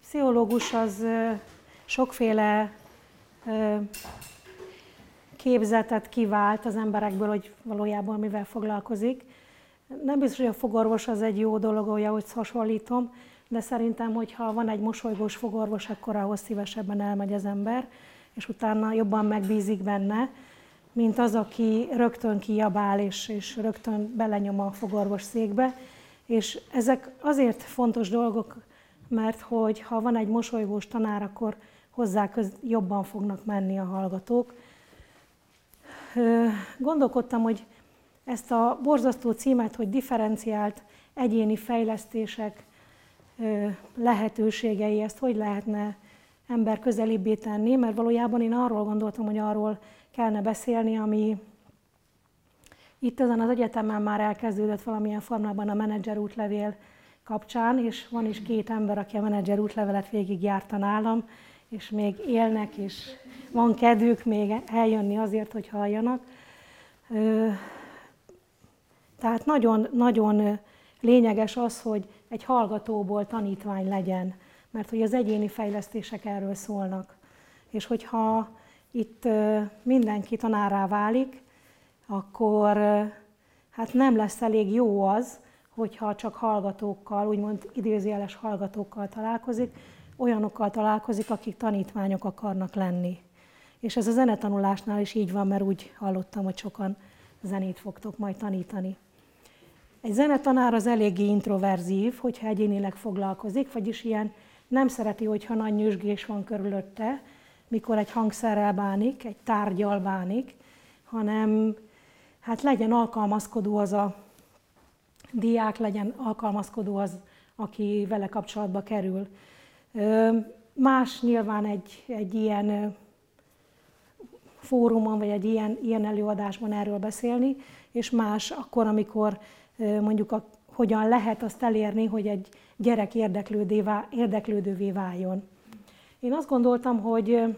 pszichológus az sokféle képzetet kivált az emberekből, hogy valójában mivel foglalkozik. Nem biztos, hogy a fogorvos az egy jó dolog, ahogy hasonlítom, de szerintem, hogyha van egy mosolygós fogorvos, akkor ahhoz szívesebben elmegy az ember, és utána jobban megbízik benne, mint az, aki rögtön kiabál, és rögtön belenyom a fogorvos székbe. És ezek azért fontos dolgok, mert hogy ha van egy mosolygós tanár, akkor hozzá jobban fognak menni a hallgatók. Gondolkodtam, hogy ezt a borzasztó címet, hogy differenciált egyéni fejlesztések lehetőségei, ezt hogy lehetne ember közelibbé tenni, mert valójában én arról gondoltam, hogy arról kellene beszélni, ami itt ezen az egyetemen már elkezdődött valamilyen formában a menedzser útlevél kapcsán, és van is 2 ember, aki a menedzser útlevelet végigjárta nálam, és még élnek, és van kedvük még eljönni azért, hogy halljanak. Tehát nagyon lényeges az, hogy egy hallgatóból tanítvány legyen, mert hogy az egyéni fejlesztések erről szólnak. És hogyha itt mindenki tanárrá válik, akkor hát nem lesz elég jó az, hogyha csak hallgatókkal, úgymond idézőjeles hallgatókkal találkozik, olyanokkal találkozik, akik tanítványok akarnak lenni. És ez a zenetanulásnál is így van, mert úgy hallottam, hogy sokan zenét fogtok majd tanítani. Egy zenetanár az eléggé introverzív, hogyha egyénileg foglalkozik, vagyis ilyen nem szereti, hogyha nagy nyüzsgés van körülötte, mikor egy hangszerrel bánik, egy tárggyal bánik, hanem hát legyen alkalmazkodó az a diák, legyen alkalmazkodó az, aki vele kapcsolatba kerül. Más nyilván egy ilyen fórumon, vagy egy ilyen előadásban erről beszélni, és más akkor, amikor mondjuk hogyan lehet azt elérni, hogy egy gyerek érdeklődővé váljon. Én azt gondoltam, hogy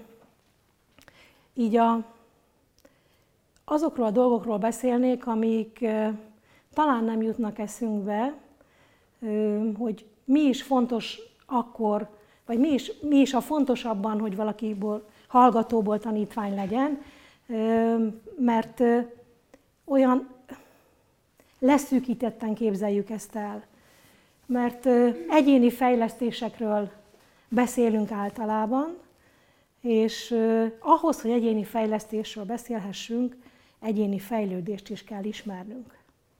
így azokról a dolgokról beszélnék, amik talán nem jutnak eszünkbe, hogy mi is fontos akkor, vagy mi is a fontosabban, hogy valakiból, hallgatóból tanítvány legyen, mert olyan leszűkítetten képzeljük ezt el. Mert egyéni fejlesztésekről beszélünk általában, és ahhoz, hogy egyéni fejlesztésről beszélhessünk, egyéni fejlődést is kell ismernünk.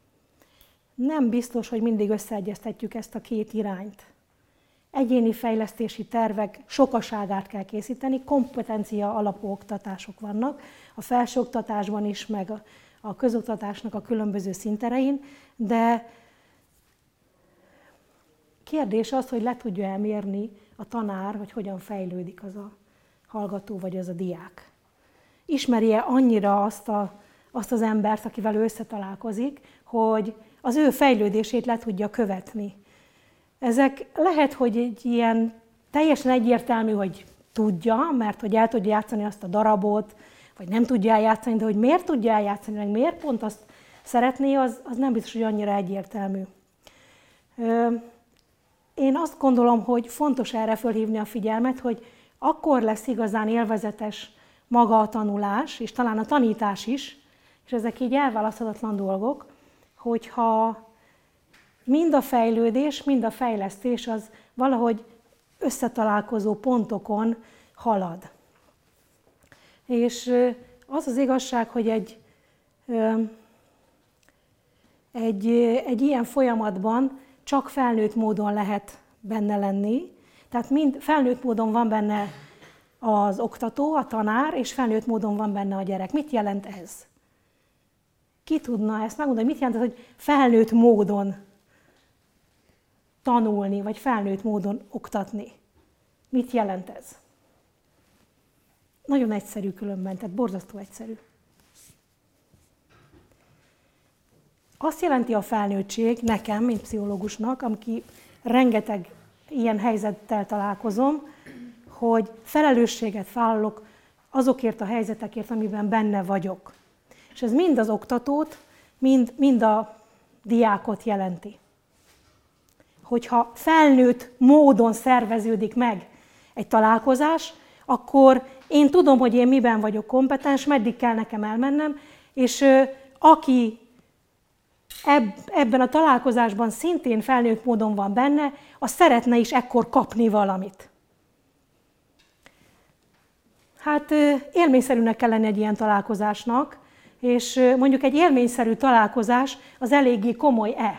Nem biztos, hogy mindig összeegyeztetjük ezt a 2 irányt. Egyéni fejlesztési tervek sokaságát kell készíteni, kompetencia alapú oktatások vannak, a felsőoktatásban is, meg a közoktatásnak a különböző szinterein, de kérdés az, hogy le tudja elmérni a tanár, hogy hogyan fejlődik az a hallgató vagy az a diák. Ismeri-e annyira azt az embert, akivel ő összetalálkozik, hogy az ő fejlődését le tudja követni. Ezek lehet, hogy egy ilyen teljesen egyértelmű, hogy tudja, mert hogy el tudja játszani azt a darabot, vagy nem tudja eljátszani, de hogy miért tudja eljátszani, meg miért pont azt szeretné, az nem biztos, hogy annyira egyértelmű. Én azt gondolom, hogy fontos erre fölhívni a figyelmet, hogy akkor lesz igazán élvezetes maga a tanulás, és talán a tanítás is, és ezek így elválaszthatatlan dolgok, hogyha mind a fejlődés, mind a fejlesztés az valahogy összetalálkozó pontokon halad. És az az igazság, hogy egy ilyen folyamatban csak felnőtt módon lehet benne lenni. Tehát mind felnőtt módon van benne az oktató, a tanár, és felnőtt módon van benne a gyerek. Mit jelent ez? Ki tudna ezt megmondani? Mit jelent ez, hogy felnőtt módon tanulni, vagy felnőtt módon oktatni? Mit jelent ez? Nagyon egyszerű különben, tehát borzasztó egyszerű. Azt jelenti a felnőttség nekem, mint pszichológusnak, aki rengeteg ilyen helyzettel találkozom, hogy felelősséget vállalok azokért a helyzetekért, amiben benne vagyok. És ez mind az oktatót, mind a diákot jelenti. hogyha felnőtt módon szerveződik meg egy találkozás, akkor én tudom, hogy én miben vagyok kompetens, meddig kell nekem elmennem, és aki ebben a találkozásban szintén felnőtt módon van benne, az szeretne is ekkor kapni valamit. Hát élményszerűnek kell lenni egy ilyen találkozásnak, és mondjuk egy élményszerű találkozás az eléggé komoly-e?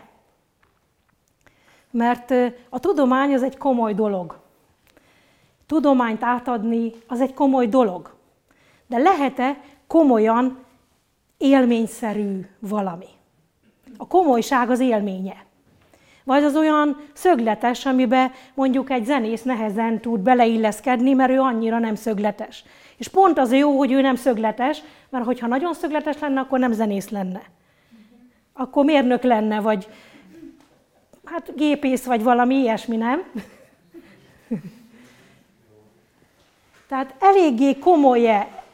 Mert a tudomány az egy komoly dolog. Tudományt átadni az egy komoly dolog. De lehet-e komolyan élményszerű valami? A komolyság az élménye. Vagy az olyan szögletes, amiben mondjuk egy zenész nehezen tud beleilleszkedni, mert ő annyira nem szögletes. És pont az jó, hogy ő nem szögletes, mert hogyha nagyon szögletes lenne, akkor nem zenész lenne. Akkor mérnök lenne, vagy hát gépész, vagy valami ilyesmi, nem? Tehát eléggé komoly-e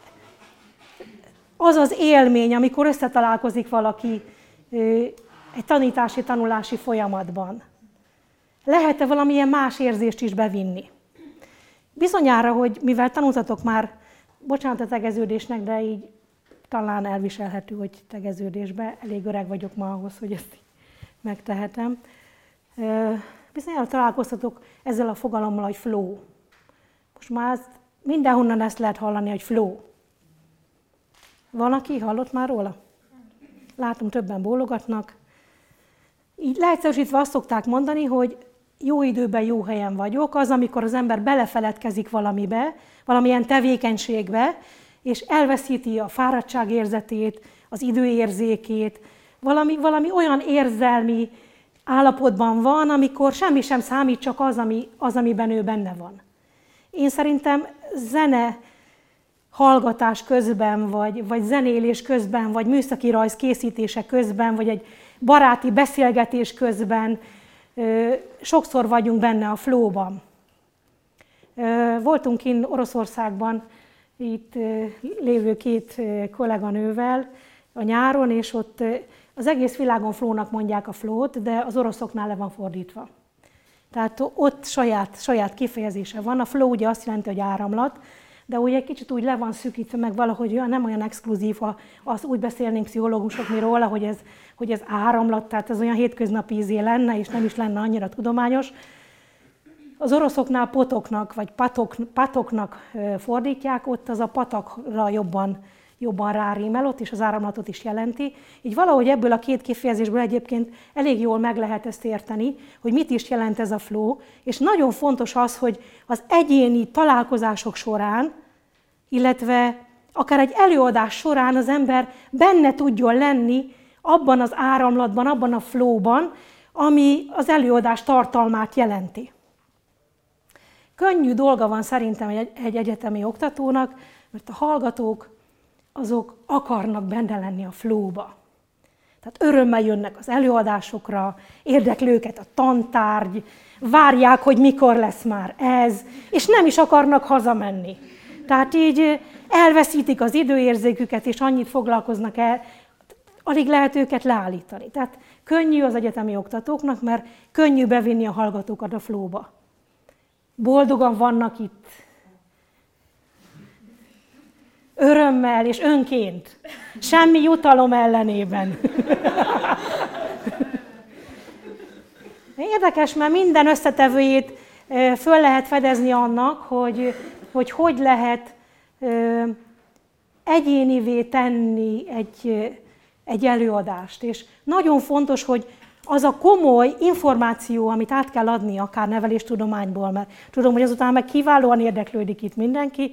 az az élmény, amikor összetalálkozik valaki egy tanítási, tanulási folyamatban? Lehet-e valamilyen más érzést is bevinni? Bizonyára, hogy mivel tanultatok már, bocsánat a tegeződésnek, de így talán elviselhető, hogy tegeződésbe, elég öreg vagyok ma ahhoz, hogy ezt megtehetem. Bizonyára találkoztatok ezzel a fogalommal, hogy flow. Most már mindenhonnan ezt lehet hallani, hogy flow. Van, aki hallott már róla? Látom, többen bólogatnak. Így leegyszerűsítve azt szokták mondani, hogy jó időben, jó helyen vagyok, az, amikor az ember belefeledkezik valamibe, valamilyen tevékenységbe, és elveszíti a fáradtságérzetét, az időérzékét, valami olyan érzelmi állapotban van, amikor semmi sem számít, csak az, amiben ő benne van. Én szerintem zene hallgatás közben, vagy zenélés közben, vagy műszaki rajz készítése közben, vagy egy baráti beszélgetés közben sokszor vagyunk benne a flow-ban. Voltunk kint Oroszországban, itt lévő 2 kolléganővel a nyáron, és ott az egész világon flow-nak mondják a flow-t, de az oroszoknál le van fordítva. Tehát ott saját kifejezése van. A flow ugye azt jelenti, hogy áramlat, de úgy egy kicsit úgy le van szűkítve, meg valahogy nem olyan exkluzív, ha azt úgy beszélnénk pszichológusok mi róla, hogy ez áramlat, tehát ez olyan hétköznapi ízé lenne, és nem is lenne annyira tudományos. Az oroszoknál potoknak, vagy patoknak fordítják, ott az a patakra jobban rárímel, ott is az áramlatot is jelenti. Így valahogy ebből a 2 kifejezésből egyébként elég jól meg lehet ezt érteni, hogy mit is jelent ez a flow, és nagyon fontos az, hogy az egyéni találkozások során, illetve akár egy előadás során az ember benne tudjon lenni abban az áramlatban, abban a flowban, ami az előadás tartalmát jelenti. Könnyű dolga van szerintem egy egyetemi oktatónak, mert a hallgatók azok akarnak benne lenni a flow-ba. Tehát örömmel jönnek az előadásokra, érdekli őket a tantárgy, várják, hogy mikor lesz már ez, és nem is akarnak hazamenni. Tehát így elveszítik az időérzéküket, és annyit foglalkoznak el, alig lehet őket leállítani. Tehát könnyű az egyetemi oktatóknak, mert könnyű bevinni a hallgatókat a flow-ba. Boldogan vannak itt. Örömmel és önként. Semmi jutalom ellenében. Érdekes, mert minden összetevőjét föl lehet fedezni annak, hogy lehet egyénivé tenni egy előadást. És nagyon fontos, hogy az a komoly információ, amit át kell adni akár neveléstudományból, mert tudom, hogy azután meg kiválóan érdeklődik itt mindenki,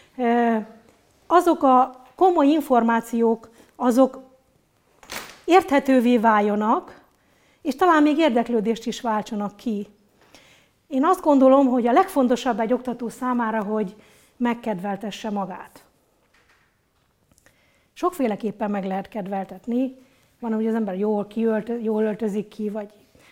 azok a komoly információk, azok érthetővé váljanak, és talán még érdeklődést is váltsanak ki. Én azt gondolom, hogy a legfontosabb egy oktató számára, hogy megkedveltesse magát. Sokféleképpen meg lehet kedveltetni. Van, hogy az ember jól öltözik ki, vagy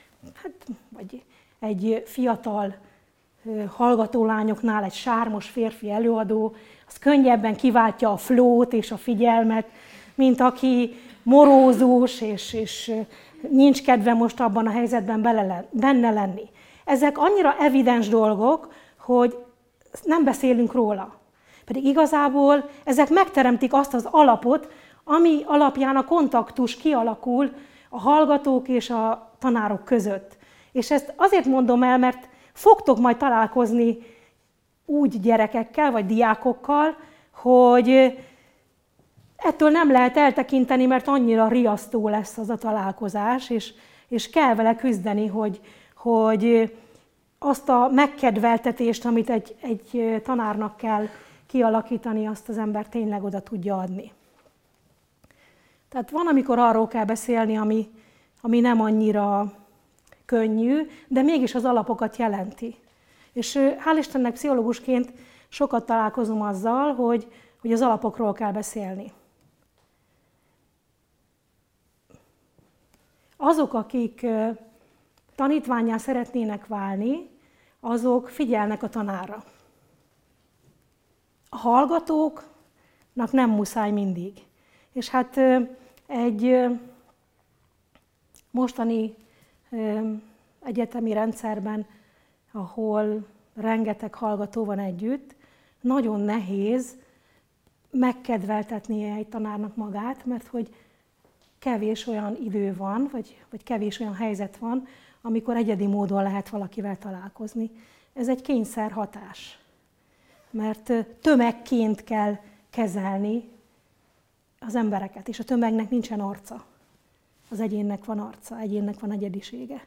egy fiatal hallgatólányoknál egy sármos férfi előadó, az könnyebben kiváltja a flót és a figyelmet, mint aki morózós és nincs kedve most abban a helyzetben benne lenni. Ezek annyira evidens dolgok, hogy nem beszélünk róla. Pedig igazából ezek megteremtik azt az alapot, ami alapján a kontaktus kialakul a hallgatók és a tanárok között. És ezt azért mondom el, mert fogtok majd találkozni úgy gyerekekkel vagy diákokkal, hogy ettől nem lehet eltekinteni, mert annyira riasztó lesz az a találkozás, és kell vele küzdeni, hogy azt a megkedveltetést, amit egy tanárnak kell kialakítani, azt az ember tényleg oda tudja adni. Tehát van, amikor arról kell beszélni, ami nem annyira könnyű, de mégis az alapokat jelenti. És hál' Istennek pszichológusként sokat találkozom azzal, hogy az alapokról kell beszélni. Azok, akik tanítvánnyá szeretnének válni, azok figyelnek a tanárra. A hallgatóknak nem muszáj mindig. És hát egy mostani egyetemi rendszerben, ahol rengeteg hallgató van együtt, nagyon nehéz megkedveltetnie egy tanárnak magát, mert hogy kevés olyan idő van, vagy kevés olyan helyzet van, amikor egyedi módon lehet valakivel találkozni. Ez egy kényszerhatás, mert tömegként kell kezelni az embereket, és a tömegnek nincsen arca. Az egyénnek van arca, egyénnek van egyedisége.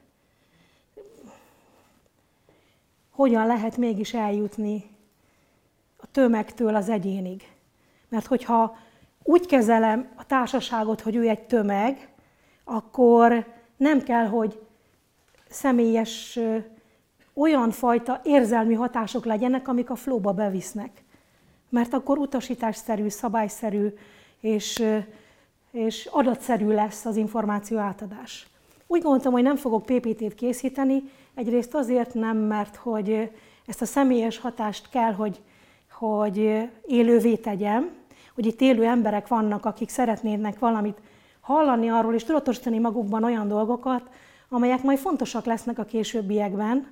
Hogyan lehet mégis eljutni a tömegtől az egyénig? Mert hogyha úgy kezelem a társaságot, hogy ő egy tömeg, akkor nem kell, hogy személyes olyan fajta érzelmi hatások legyenek, amik a flowba bevisznek. Mert akkor utasításszerű, szabályszerű és adatszerű lesz az információ átadás. Úgy gondoltam, hogy nem fogok PPT-t készíteni, egyrészt azért nem, mert hogy ezt a személyes hatást kell, hogy élővé tegyem, hogy itt élő emberek vannak, akik szeretnének valamit hallani arról, és tudatosítani magukban olyan dolgokat, amelyek majd fontosak lesznek a későbbiekben,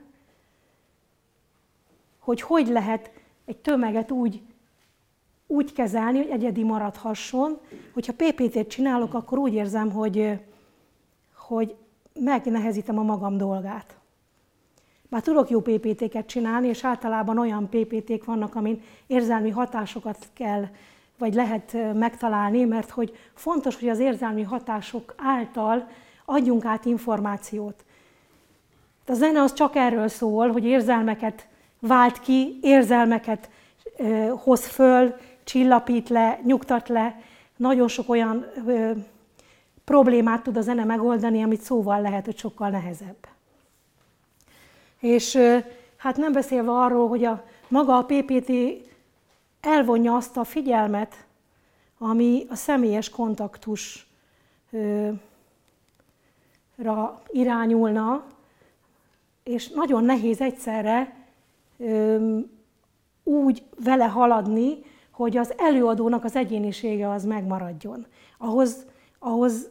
hogy lehet egy tömeget úgy kezelni, hogy egyedi maradhasson. Hogyha PPT-t csinálok, akkor úgy érzem, hogy megnehezítem a magam dolgát. Bár tudok jó PPT-ket csinálni, és általában olyan PPT-k vannak, amin érzelmi hatásokat kell, vagy lehet megtalálni, mert hogy fontos, hogy az érzelmi hatások által adjunk át információt. A zene az csak erről szól, hogy érzelmeket vált ki, érzelmeket hoz föl, csillapít le, nyugtat le. Nagyon sok olyan problémát tud a zene megoldani, amit szóval lehet, hogy sokkal nehezebb. És hát nem beszélve arról, hogy maga a PPT elvonja azt a figyelmet, ami a személyes kontaktusra irányulna, és nagyon nehéz egyszerre úgy vele haladni, hogy az előadónak az egyénisége az megmaradjon. Ahhoz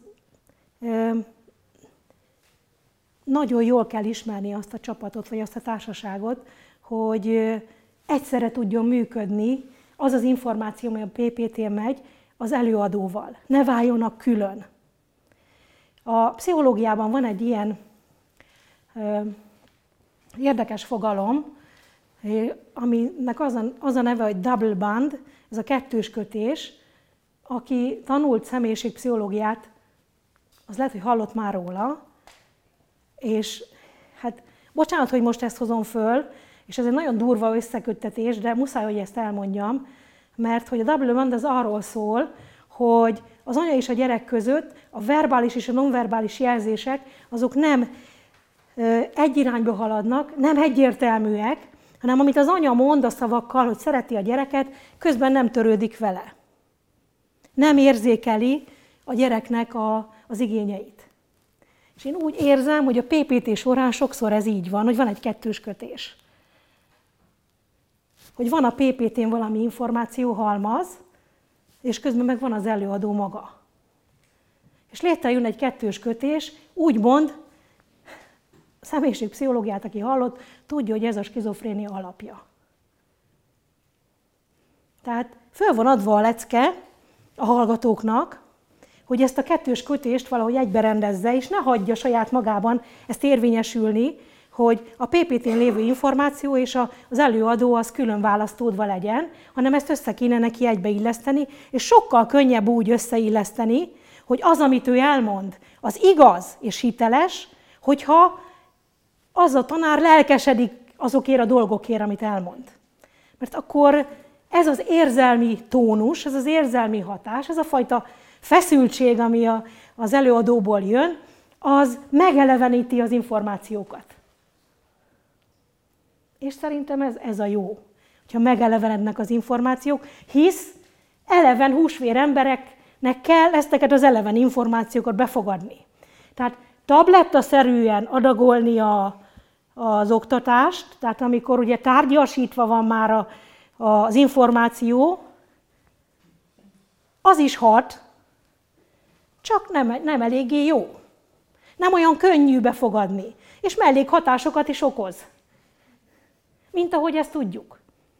nagyon jól kell ismerni azt a csapatot, vagy azt a társaságot, hogy egyszerre tudjon működni az az információ, amely a PPT-n megy, az előadóval. Ne váljonak külön. A pszichológiában van egy ilyen érdekes fogalom, aminek az a neve, hogy double bond, ez a kettős kötés. Aki tanult személyiségpszichológiát, az lehet, hogy hallott már róla, és hát bocsánat, hogy most ezt hozom föl, és ez egy nagyon durva összeköttetés, de muszáj, hogy ezt elmondjam, mert hogy a double bond az arról szól, hogy az anya és a gyerek között a verbális és a nonverbális jelzések azok nem egy irányba haladnak, nem egyértelműek, hanem amit az anya mond a szavakkal, hogy szereti a gyereket, közben nem törődik vele. Nem érzékeli a gyereknek az igényeit. És én úgy érzem, hogy a PPT során sokszor ez így van, hogy van egy kettős kötés. Hogy van a PPT-n valami információhalmaz, és közben meg van az előadó maga. És létrejön egy kettős kötés, úgymond, a személyiségpszichológiát, aki hallott, tudja, hogy ez a skizofrénia alapja. Tehát föl van adva a lecke a hallgatóknak, hogy ezt a kettős kötést valahogy egyberendezze, és ne hagyja saját magában ezt érvényesülni, hogy a PPT-n lévő információ és az előadó az külön választódva legyen, hanem ezt össze kéne neki egybeilleszteni, és sokkal könnyebb úgy összeilleszteni, hogy az, amit ő elmond, az igaz és hiteles, hogyha az a tanár lelkesedik azokért a dolgokért, amit elmond. Mert akkor ez az érzelmi tónus, ez az érzelmi hatás, ez a fajta feszültség, ami az előadóból jön, az megeleveníti az információkat. És szerintem ez a jó, hogyha megelevenednek az információk, hisz eleven húsvér embereknek kell ezteket az eleven információkat befogadni. Tehát tablettaszerűen adagolni az oktatást, tehát amikor ugye tárgyasítva van már az információ, az is hat, csak nem eléggé jó. Nem olyan könnyű befogadni, és mellékhatásokat is okoz, mint ahogy ezt tudjuk.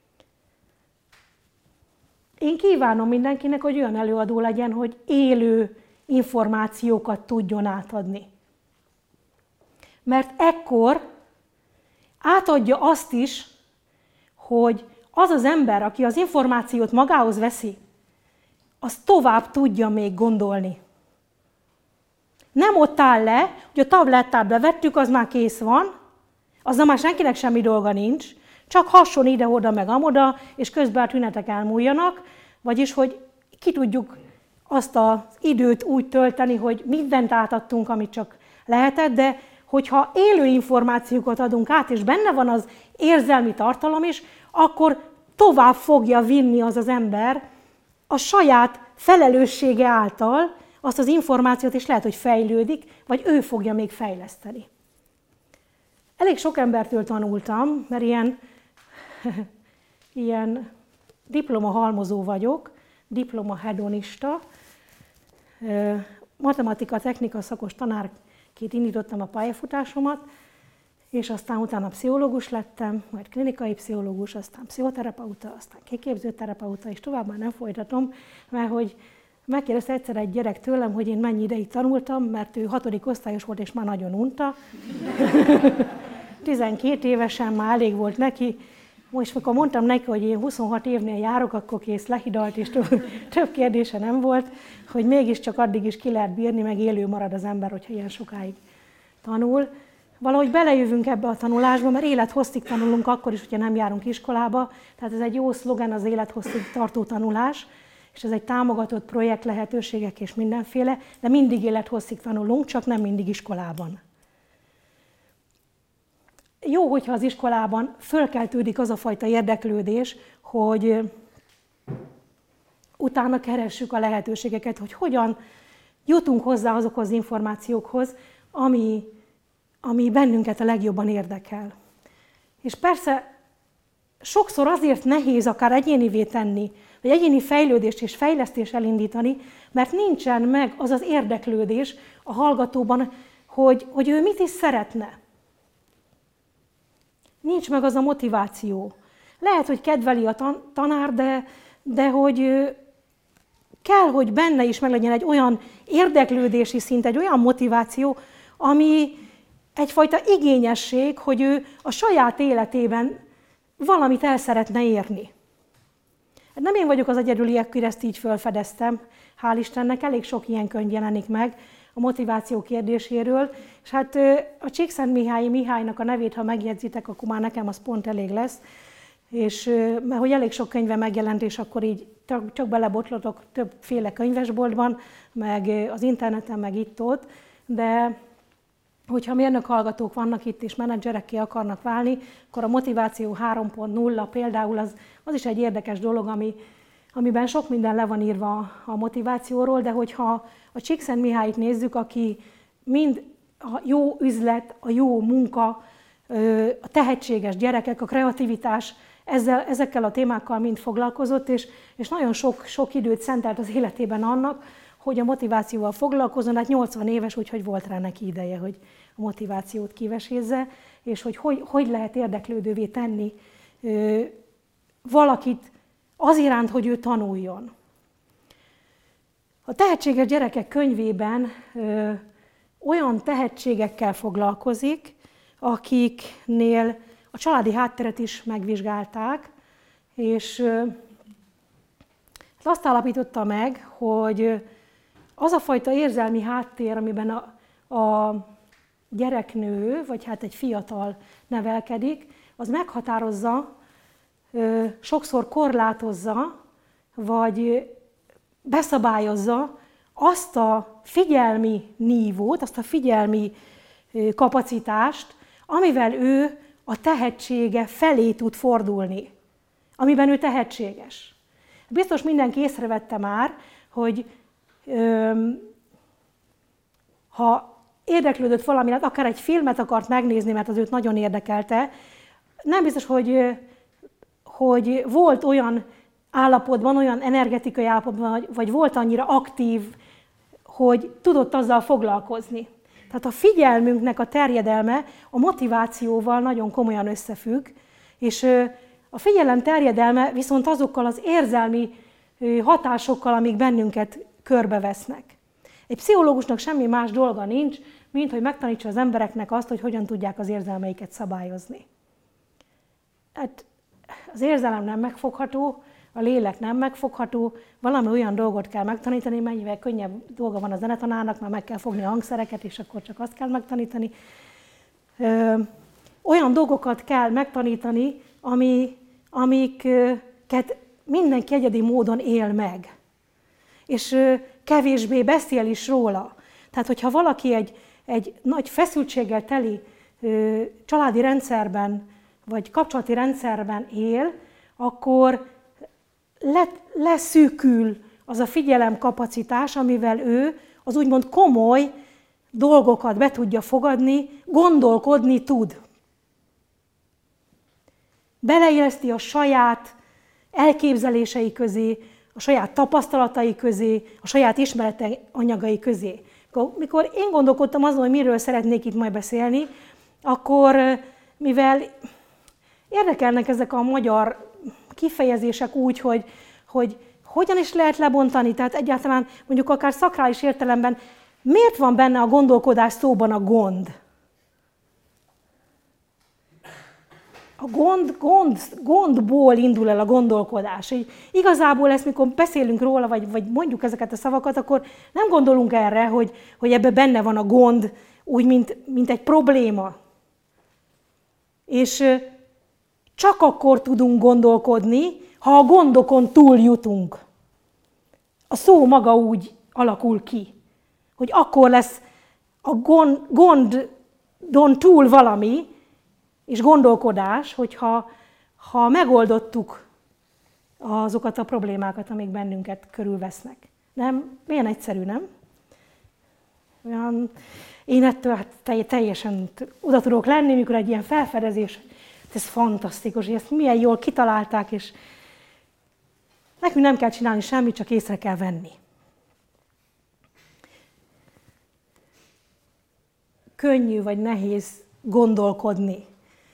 Én kívánom mindenkinek, hogy olyan előadó legyen, hogy élő információkat tudjon átadni. Mert ekkor átadja azt is, hogy az az ember, aki az információt magához veszi, az tovább tudja még gondolni. Nem ott áll le, hogy a tablettát bevettük, az már kész van, azzal már senkinek semmi dolga nincs, csak hasson ide-oda meg amoda, és közben a tünetek elmúljanak, vagyis, hogy ki tudjuk azt az időt úgy tölteni, hogy mindent átadtunk, amit csak lehetett, de hogyha élő információkat adunk át, és benne van az érzelmi tartalom is, akkor tovább fogja vinni az ember a saját felelőssége által azt az információt, és lehet, hogy fejlődik, vagy ő fogja még fejleszteni. Elég sok embertől tanultam, mert ilyen diplomahalmozó vagyok, diplomahedonista, matematika, technika szakos tanárként indítottam a pályafutásomat, és aztán utána pszichológus lettem, majd klinikai pszichológus, aztán pszichoterapeuta, aztán kiképzőterapeuta, és tovább már nem folytatom, mert hogy megkérdezte egyszer egy gyerek tőlem, hogy én mennyi ideig tanultam, mert ő 6. osztályos volt, és már nagyon unta. 12 évesen már elég volt neki. Most amikor mondtam neki, hogy én 26 évnél járok, akkor kész lehidalt, és több kérdése nem volt, hogy mégiscsak addig is ki lehet bírni, meg élő marad az ember, hogyha ilyen sokáig tanul. Valahogy belejövünk ebbe a tanulásba, mert élethosszig tanulunk akkor is, hogyha nem járunk iskolába. Tehát ez egy jó szlogen, az élethosszig tartó tanulás, és ez egy támogatott projekt, lehetőségek és mindenféle, de mindig élethosszig tanulunk, csak nem mindig iskolában. Jó, hogyha az iskolában fölkeltődik az a fajta érdeklődés, hogy utána keressük a lehetőségeket, hogy hogyan jutunk hozzá azokhoz az információkhoz, ami bennünket a legjobban érdekel. És persze sokszor azért nehéz akár egyénivé tenni, vagy egyéni fejlődést és fejlesztést elindítani, mert nincsen meg az az érdeklődés a hallgatóban, hogy ő mit is szeretne. Nincs meg az a motiváció. Lehet, hogy kedveli a tanár, de hogy kell, hogy benne is meglegyen egy olyan érdeklődési szint, egy olyan motiváció, ami egyfajta igényesség, hogy ő a saját életében valamit el szeretne érni. Nem én vagyok az egyedüli, aki ezt így felfedeztem, hál' Istennek, elég sok ilyen könyv jelenik meg a motiváció kérdéséről, és hát a Csíkszentmihályi Mihálynak a nevét, ha megjegyzitek, akkor már nekem az pont elég lesz, és mert hogy elég sok könyve megjelent, és akkor így csak belebotlatok többféle könyvesboltban, meg az interneten, meg itt-ott, de hogyha mérnök hallgatók vannak itt, és menedzserekké akarnak válni, akkor a motiváció 3.0 például az is egy érdekes dolog, amiben sok minden le van írva a motivációról, de hogyha a Csíkszentmihályt nézzük, aki mind a jó üzlet, a jó munka, a tehetséges gyerekek, a kreativitás, ezekkel a témákkal mind foglalkozott, és nagyon sok időt szentelt az életében annak, hogy a motivációval foglalkozzon, hát 80 éves, úgyhogy volt rá neki ideje, hogy a motivációt kivesézze, és hogy lehet érdeklődővé tenni valakit az iránt, hogy ő tanuljon. A Tehetséges Gyerekek könyvében olyan tehetségekkel foglalkozik, akiknél a családi hátteret is megvizsgálták, és azt állapította meg, hogy az a fajta érzelmi háttér, amiben a gyereknő, vagy hát egy fiatal nevelkedik, az meghatározza, sokszor korlátozza, vagy beszabályozza azt a figyelmi nívót, azt a figyelmi kapacitást, amivel ő a tehetsége felé tud fordulni, amiben ő tehetséges. Biztos mindenki észrevette már, hogy ha érdeklődött valami, akár egy filmet akart megnézni, mert az őt nagyon érdekelte, nem biztos, hogy volt olyan állapotban, olyan energetikai állapotban, vagy volt annyira aktív, hogy tudott azzal foglalkozni. Tehát a figyelmünknek a terjedelme a motivációval nagyon komolyan összefügg, és a figyelem terjedelme viszont azokkal az érzelmi hatásokkal, amik bennünket körbevesznek. Egy pszichológusnak semmi más dolga nincs, mint hogy megtanítsa az embereknek azt, hogy hogyan tudják az érzelmeiket szabályozni. Hát az érzelem nem megfogható, a lélek nem megfogható, valami olyan dolgot kell megtanítani, mennyivel könnyebb dolga van a zenetanárnak, mert meg kell fogni a hangszereket, és akkor csak azt kell megtanítani. Olyan dolgokat kell megtanítani, amiket mindenki egyedi módon él meg. És kevésbé beszél is róla. Tehát, hogyha valaki egy nagy feszültséggel teli családi rendszerben, vagy kapcsolati rendszerben él, akkor leszűkül az a figyelemkapacitás, amivel ő az úgymond komoly dolgokat be tudja fogadni, gondolkodni tud. Beleilleszti a saját elképzelései közé, a saját tapasztalatai közé, a saját ismerete anyagai közé. Mikor én gondolkodtam azon, hogy miről szeretnék itt majd beszélni, akkor mivel érdekelnek ezek a magyar kifejezések úgy, hogy hogyan is lehet lebontani, tehát egyáltalán mondjuk akár szakrális értelemben miért van benne a gondolkodás szóban a gond? A gondból indul el a gondolkodás. Igazából ezt, mikor beszélünk róla, vagy mondjuk ezeket a szavakat, akkor nem gondolunk erre, hogy ebben benne van a gond, úgy, mint egy probléma. És csak akkor tudunk gondolkodni, ha a gondokon túl jutunk. A szó maga úgy alakul ki, hogy akkor lesz a gondon túl valami, és gondolkodás, hogyha megoldottuk azokat a problémákat, amik bennünket körülvesznek. Nem? Milyen egyszerű, nem? Én ettől teljesen oda tudok lenni, mikor egy ilyen felfedezés, ez fantasztikus, hogy ezt milyen jól kitalálták, és nekünk nem kell csinálni semmit, csak észre kell venni. Könnyű vagy nehéz gondolkodni.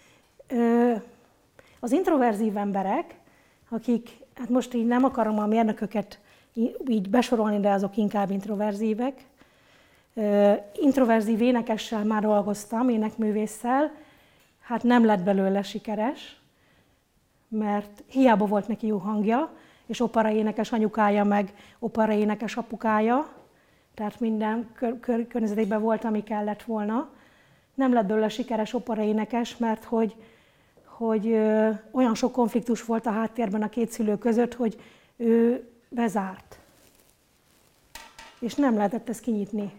Az introverzív emberek, akik, hát most így nem akarom a mérnököket így besorolni, de azok inkább introverzívek. Introverzív énekessel már dolgoztam, énekművésszel, hát nem lett belőle sikeres, mert hiába volt neki jó hangja, és operaénekes anyukája, meg operaénekes apukája, tehát minden környezetében volt, ami kellett volna. Nem lett belőle sikeres operaénekes, mert hogy olyan sok konfliktus volt a háttérben a két szülő között, hogy ő bezárt. És nem lehetett ezt kinyitni.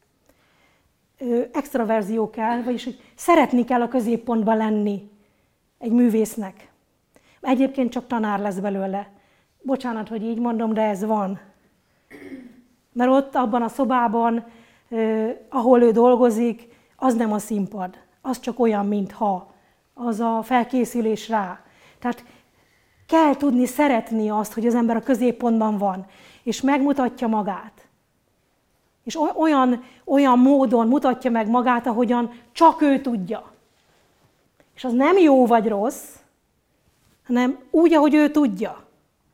Extraverzió kell, vagyis hogy szeretni kell a középpontban lenni egy művésznek. Egyébként csak tanár lesz belőle. Bocsánat, hogy így mondom, de ez van. Mert ott abban a szobában, ahol ő dolgozik, az nem a színpad. Az csak olyan, mintha. Az a felkészülés rá. Tehát kell tudni szeretni azt, hogy az ember a középpontban van, és megmutatja magát. És olyan módon mutatja meg magát, ahogyan csak ő tudja. És az nem jó vagy rossz, hanem úgy, ahogy ő tudja.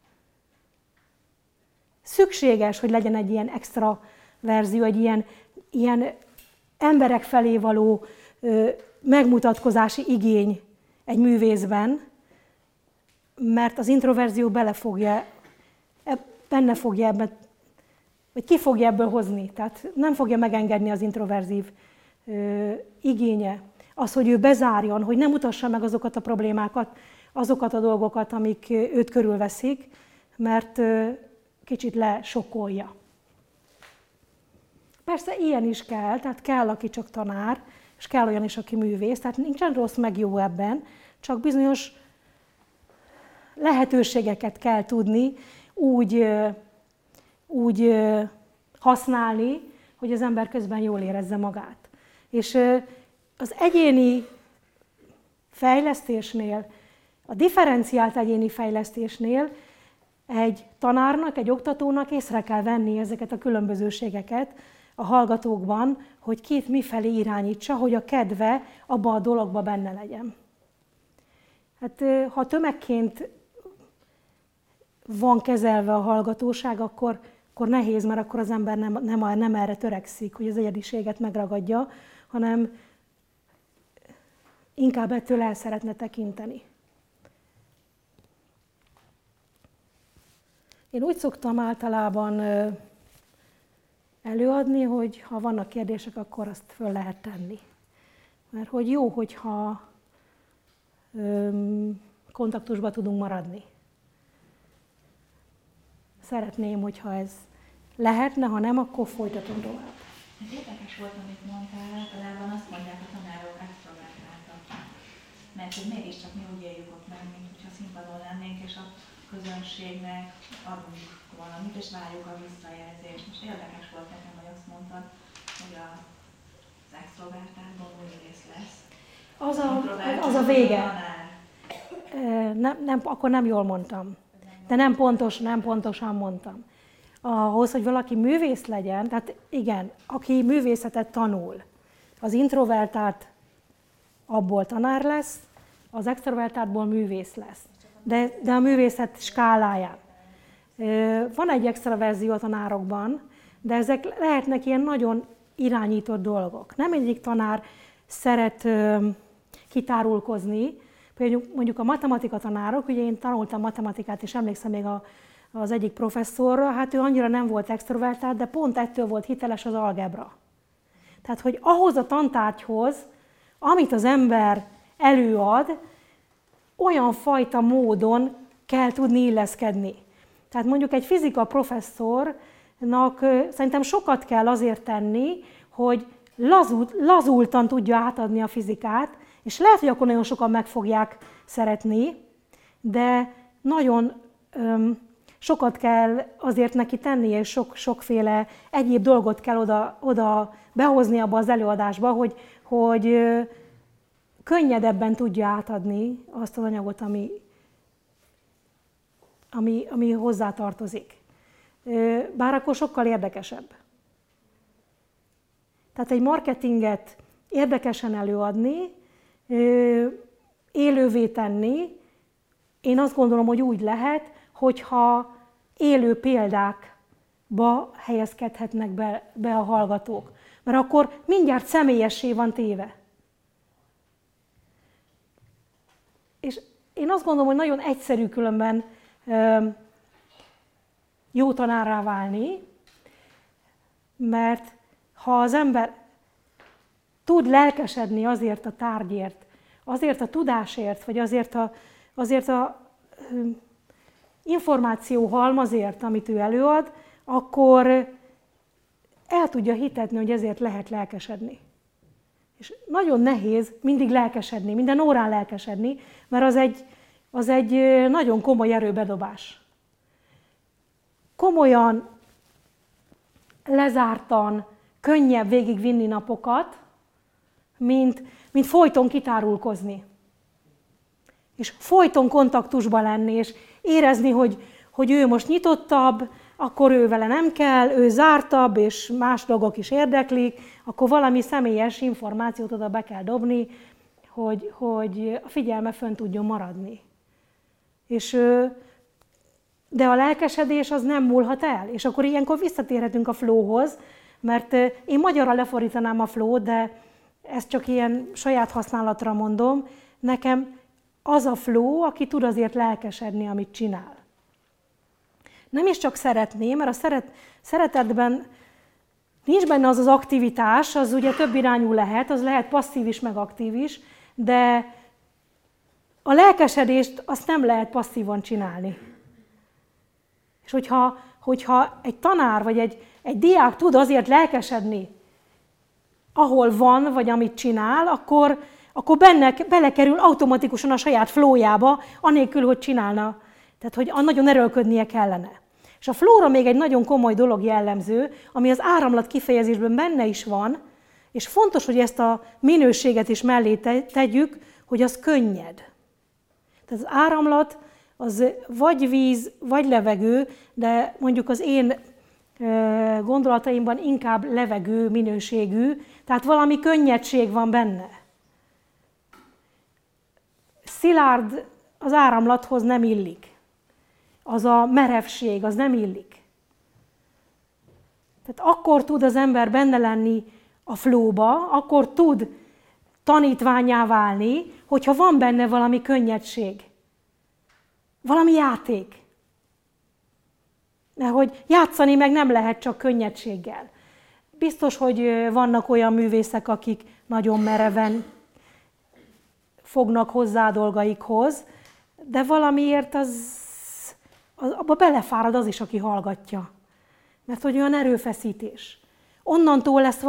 Szükséges, hogy legyen egy ilyen extra verzió, egy ilyen emberek felé való megmutatkozási igény egy művészben, mert az introverzió benne fogja ebben, vagy ki fogja ebből hozni. Tehát nem fogja megengedni az introverzív igénye. Az, hogy ő bezárjon, hogy nem mutassa meg azokat a problémákat, azokat a dolgokat, amik őt körülveszik, mert kicsit lesokkolja. Persze ilyen is kell, tehát kell, aki csak tanár, és kell olyan is, aki művész, tehát nincsen rossz meg jó ebben, csak bizonyos lehetőségeket kell tudni úgy használni, hogy az ember közben jól érezze magát. És az egyéni fejlesztésnél, a differenciált egyéni fejlesztésnél egy tanárnak, egy oktatónak észre kell venni ezeket a különbözőségeket a hallgatókban, hogy kit mifelé irányítsa, hogy a kedve abba a dologba benne legyen. Hát, ha tömegként van kezelve a hallgatóság, akkor nehéz, mert akkor az ember nem erre törekszik, hogy az egyediséget megragadja, hanem inkább ettől el szeretne tekinteni. Én úgy szoktam általában előadni, hogy ha vannak kérdések, akkor azt föl lehet tenni. Mert hogy jó, hogyha kontaktusba tudunk maradni. Szeretném, hogyha ez lehetne, ha nem, akkor folytatom tovább. Ez érdekes volt, amit mondtál, általában azt mondják a tanárok extrovertáltak. Mert hogy mégiscsak mi úgy éljük ott meg, mint hogyha színpadon lennénk, és a közönségnek adunk valamit, és várjuk a visszajelzést. Most érdekes volt nekem, hogy azt mondtad, hogy az extrovertáltból művész lesz. Az a vége. Akkor nem jól mondtam. De nem pontosan mondtam. Ahhoz, hogy valaki művész legyen, tehát igen, aki művészetet tanul, az introvertált abból tanár lesz, az extrovertáltból művész lesz. De a művészet skáláján. Van egy extraverzió a tanárokban, de ezek lehetnek ilyen nagyon irányított dolgok. Nem egyik tanár szeret kitárulkozni. Mondjuk a matematika tanárok, ugye én tanultam matematikát, és emlékszem még az egyik professzorra, hát ő annyira nem volt extrovertált, de pont ettől volt hiteles az algebra. Tehát, hogy ahhoz a tantárgyhoz, amit az ember előad, olyan fajta módon kell tudni illeszkedni. Tehát mondjuk egy fizika professzornak szerintem sokat kell azért tenni, hogy lazultan tudja átadni a fizikát, és lehet, hogy akkor nagyon sokan meg fogják szeretni, de nagyon sokat kell azért neki tenni, és sokféle egyéb dolgot kell oda behozni abba az előadásba, hogy könnyedebben tudja átadni azt az anyagot, ami hozzá tartozik. Bár akkor sokkal érdekesebb. Tehát egy marketinget érdekesen előadni, élővé tenni, én azt gondolom, hogy úgy lehet, hogyha élő példákba helyezkedhetnek be a hallgatók. Mert akkor mindjárt személyessé van téve. És én azt gondolom, hogy nagyon egyszerű különben jó tanárrá válni, mert ha az ember tud lelkesedni azért a tárgyért, azért a tudásért, vagy azért a információ halmazért, amit ő előad, akkor el tudja hitetni, hogy ezért lehet lelkesedni. És nagyon nehéz mindig lelkesedni, minden órán lelkesedni, mert az egy nagyon komoly erőbedobás. Komolyan, lezártan, könnyebb végigvinni napokat, mint folyton kitárulkozni. És folyton kontaktusban lenni, és érezni, hogy ő most nyitottabb, akkor ő vele nem kell, ő zártabb, és más dolgok is érdeklik, akkor valami személyes információt oda be kell dobni, hogy a figyelme fönn tudjon maradni. De a lelkesedés az nem múlhat el, és akkor ilyenkor visszatérhetünk a flowhoz, mert én magyarra lefordítanám a flow-t, de ezt csak ilyen saját használatra mondom, nekem az a flow, aki tud azért lelkesedni, amit csinál. Nem is csak szeretné, mert a szeretetben nincs benne az az aktivitás, az ugye több irányú lehet, az lehet passzív is, meg aktív is, de a lelkesedést azt nem lehet passzívan csinálni. És hogyha egy tanár vagy egy diák tud azért lelkesedni, ahol van, vagy amit csinál, akkor belekerül automatikusan a saját flowjába, anélkül, hogy csinálna. Tehát, hogy nagyon erőlködnie kellene. És a flowra még egy nagyon komoly dolog jellemző, ami az áramlat kifejezésben benne is van, és fontos, hogy ezt a minőséget is mellé tegyük, hogy az könnyed. Tehát az áramlat az vagy víz, vagy levegő, de mondjuk az én gondolataimban inkább levegő minőségű, tehát valami könnyedség van benne. Szilárd az áramlathoz nem illik. Az a merevség, az nem illik. Tehát akkor tud az ember benne lenni a flowba, akkor tud tanítvánnyá válni, hogyha van benne valami könnyedség. Valami játék. Mert hogy játszani meg nem lehet csak könnyedséggel. Biztos, hogy vannak olyan művészek, akik nagyon mereven fognak hozzá a dolgaikhoz, de valamiért abba belefárad az is, aki hallgatja. Mert hogy olyan erőfeszítés. Onnantól lesz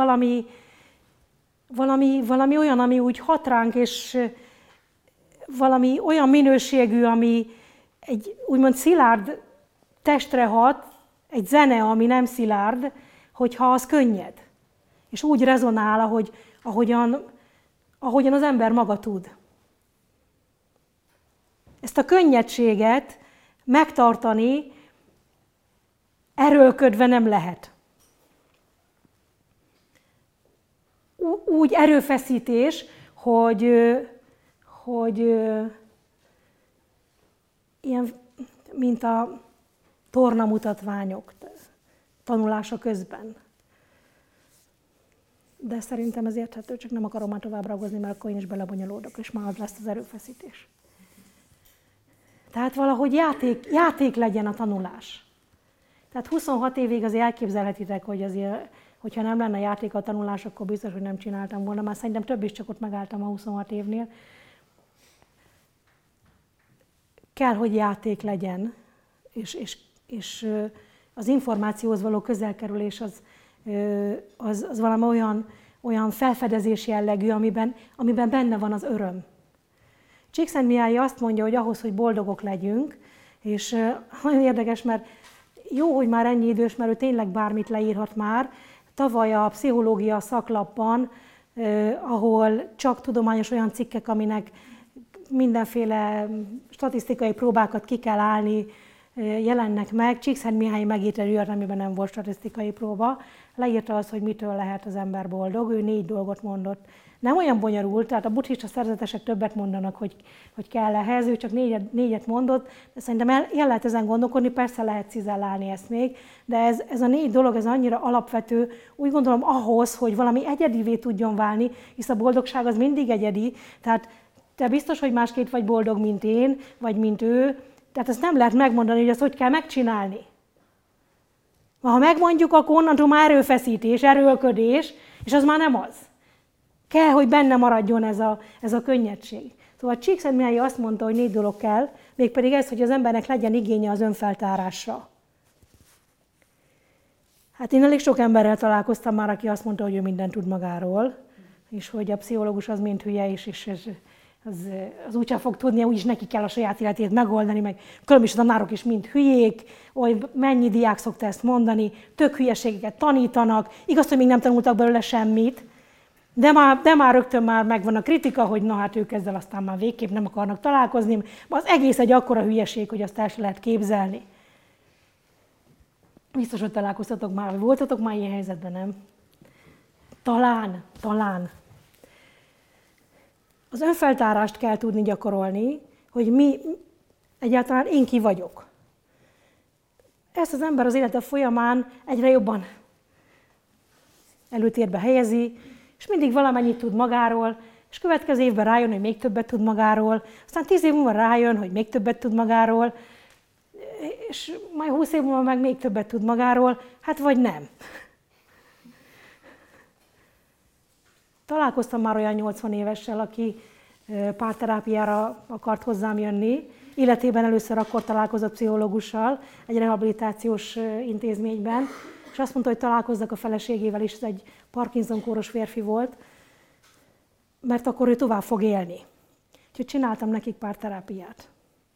valami olyan, ami úgy hat ránk, és valami olyan minőségű, ami egy úgymond szilárd testre hat, egy zene, ami nem szilárd, hogyha az könnyed. És úgy rezonál, ahogyan az ember maga tud. Ezt a könnyedséget megtartani erőlködve nem lehet. Úgy erőfeszítés, hogy ilyen, mint a tornamutatványok tanulása közben. De szerintem ez érthető, csak nem akarom már tovább ragozni, mert akkor én is belebonyolódok, és már az lesz az erőfeszítés. Tehát valahogy játék legyen a tanulás. Tehát 26 évig azért elképzelhetitek, hogy azért, hogyha nem lenne játék a tanulás, akkor biztos, hogy nem csináltam volna. Már szerintem több is, csak ott megálltam a 26 évnél. Kell, hogy játék legyen, és az információhoz való közelkerülés az valami olyan felfedezés jellegű, amiben benne van az öröm. Csíkszentmihalyi azt mondja, hogy ahhoz, hogy boldogok legyünk, és nagyon érdekes, mert jó, hogy már ennyi idős, mert ő tényleg bármit leírhat már. Tavaly a pszichológia szaklapban, ahol csak tudományos olyan cikkek, aminek mindenféle statisztikai próbákat ki kell állni, jelennek meg. Csíkszentmihalyi megírta egy olyat, amiben nem volt statisztikai próba. Leírta azt, hogy mitől lehet az ember boldog. Ő 4 dolgot mondott. Nem olyan bonyolult, tehát a buddhista szerzetesek többet mondanak, hogy kell ehhez, ő csak 4 mondott, de szerintem el lehet ezen gondolkodni, persze lehet cizellálni ezt még, de ez a 4 dolog, ez annyira alapvető, úgy gondolom ahhoz, hogy valami egyedivé tudjon válni, hisz a boldogság az mindig egyedi, tehát te biztos, hogy másképp vagy boldog, mint én, vagy mint ő, tehát ezt nem lehet megmondani, hogy ezt hogy kell megcsinálni. Ha megmondjuk, akkor onnantól már erőfeszítés, erőlködés, és az már nem az. Kell, hogy benne maradjon ez a könnyedség. Szóval Csíkszentmihalyi azt mondta, hogy 4 dolog kell, mégpedig ez, hogy az embernek legyen igénye az önfeltárásra. Hát én elég sok emberrel találkoztam már, aki azt mondta, hogy ő mindent tud magáról, és hogy a pszichológus az mind hülye, és az úgysem fog tudni, úgyis neki kell a saját életét megoldani, meg különböző tanárok is mind hülyék, hogy mennyi diák szokta ezt mondani, tök hülyeségeket tanítanak, igaz, hogy még nem tanultak belőle semmit, de már rögtön már megvan a kritika, hogy na hát ők ezzel aztán már végképp nem akarnak találkozni, az egész egy akkora hülyeség, hogy azt el se lehet képzelni. Biztos, hogy találkoztatok már, vagy voltatok már ilyen helyzetben, nem? Talán. Az önfeltárást kell tudni gyakorolni, hogy egyáltalán én ki vagyok. Ezt az ember az élete folyamán egyre jobban előtérbe helyezi, és mindig valamennyit tud magáról, és következő évben rájön, hogy még többet tud magáról, aztán 10 év múlva rájön, hogy még többet tud magáról, és majd 20 év múlva meg még többet tud magáról, hát vagy nem. Találkoztam már olyan 80 évessel, aki párterápiára akart hozzám jönni. Életében először akkor találkozott pszichológussal egy rehabilitációs intézményben, és azt mondta, hogy találkozzak a feleségével is, ez egy Parkinson-kóros férfi volt, mert akkor ő tovább fog élni. Úgyhogy csináltam nekik párterápiát.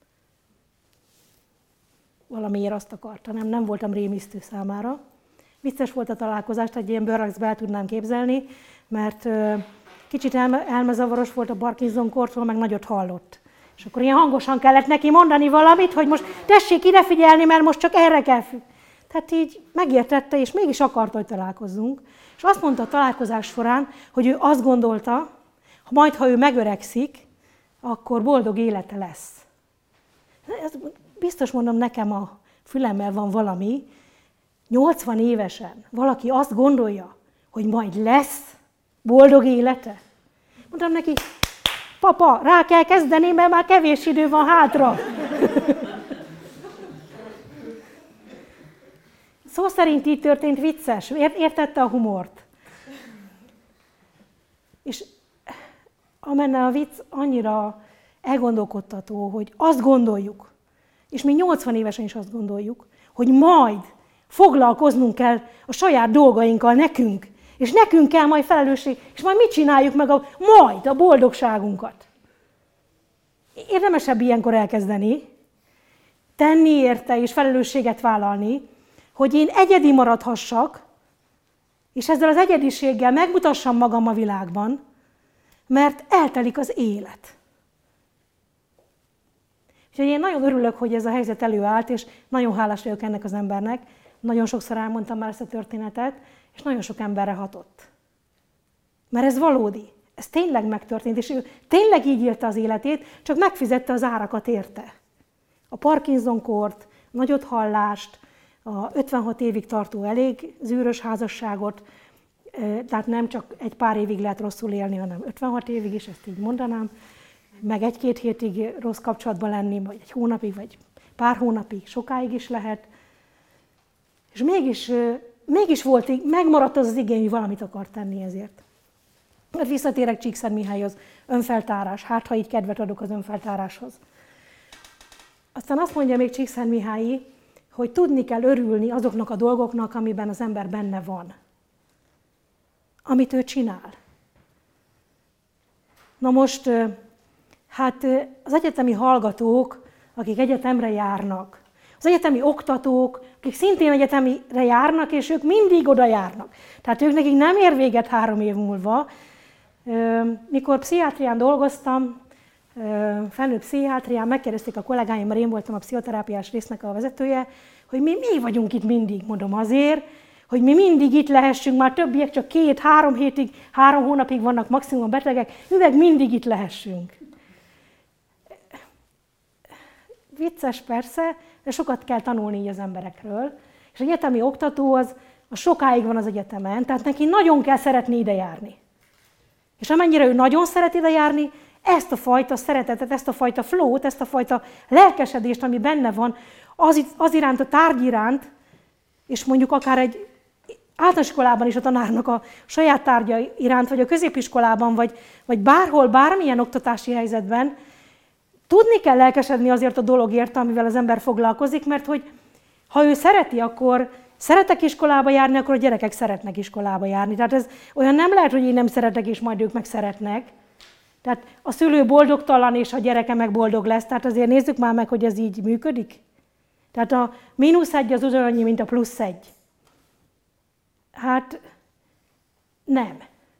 Valamiért azt akarta, nem voltam rémisztő számára. Vicces volt a találkozást, egy ilyen bőrragszbe el tudnám képzelni, mert kicsit elmezavaros volt a Parkinson-kortól, meg nagyot hallott. És akkor ilyen hangosan kellett neki mondani valamit, hogy most tessék ide figyelni, mert most csak erre kell. Tehát így megértette, és mégis akarta, hogy találkozzunk. És azt mondta a találkozás során, hogy ő azt gondolta, majd ha ő megöregszik, akkor boldog élete lesz. Biztos mondom, nekem a fülemmel van valami, 80 évesen valaki azt gondolja, hogy majd lesz boldog élete. Mondtam neki, papa, rá kell kezdeni, mert már kevés idő van hátra. Szó szerint így történt, vicces, értette a humort. És amenne a vicc annyira elgondolkodtató, hogy azt gondoljuk, és mi 80 évesen is azt gondoljuk, hogy majd foglalkoznunk kell a saját dolgainkkal nekünk, és nekünk kell majd felelősség, és majd mit csináljuk meg majd a boldogságunkat. Érdemesebb ilyenkor elkezdeni, tenni érte és felelősséget vállalni, hogy én egyedi maradhassak, és ezzel az egyediséggel megmutassam magam a világban, mert eltelik az élet. Úgyhogy én nagyon örülök, hogy ez a helyzet előállt, és nagyon hálás vagyok ennek az embernek. Nagyon sokszor elmondtam már ezt a történetet, és nagyon sok emberre hatott. Mert ez valódi. Ez tényleg megtörtént, és ő tényleg így élte az életét, csak megfizette az árakat érte. A Parkinson-kort, nagyot hallást, a 56 évig tartó elég zűrös házasságot, tehát nem csak egy pár évig lehet rosszul élni, hanem 56 évig is, ezt így mondanám, meg 1-2 hétig rossz kapcsolatban lenni, vagy egy hónapig, vagy pár hónapig, sokáig is lehet. És mégis volt, megmaradt az igény, hogy valamit akar tenni ezért. Mert visszatérek Csíkszentmihályhoz, önfeltárás, hát ha így kedvet adok az önfeltáráshoz. Aztán azt mondja még Csíkszentmihályi, hogy tudni kell örülni azoknak a dolgoknak, amiben az ember benne van. Amit ő csinál. Na most, hát az egyetemi hallgatók, akik egyetemre járnak, az egyetemi oktatók, akik szintén egyetemre járnak, és ők mindig oda járnak. Tehát ők nekik nem ér véget 3 év múlva. Mikor pszichiátrián dolgoztam, felnőtt pszichiátrián, megkérdezték a kollégáim, mert én voltam a pszichoterápiás résznek a vezetője, hogy mi vagyunk itt mindig, mondom azért, hogy mi mindig itt lehessünk, már többiek csak 2-3 hétig, 3 hónapig vannak maximum betegek, mi meg mindig itt lehessünk. Vicces persze, de sokat kell tanulni így az emberekről. És az egyetemi oktató az sokáig van az egyetemen, tehát neki nagyon kell szeretni ide járni. És amennyire ő nagyon szeret ide járni, ezt a fajta szeretetet, ezt a fajta flow-t, ezt a fajta lelkesedést, ami benne van, az iránt, a tárgy iránt, és mondjuk akár egy általános iskolában is a tanárnak a saját tárgya iránt, vagy a középiskolában, vagy bárhol, bármilyen oktatási helyzetben, tudni kell lelkesedni azért a dologért, amivel az ember foglalkozik, mert hogy ha ő szereti, akkor szeretek iskolába járni, akkor a gyerekek szeretnek iskolába járni. Tehát ez olyan nem lehet, hogy én nem szeretek, és majd ők meg szeretnek. Tehát a szülő boldogtalan, és a gyereke meg boldog lesz. Tehát azért nézzük már meg, hogy ez így működik. Tehát a -1 az ugyanannyi, mint a +1. Hát nem.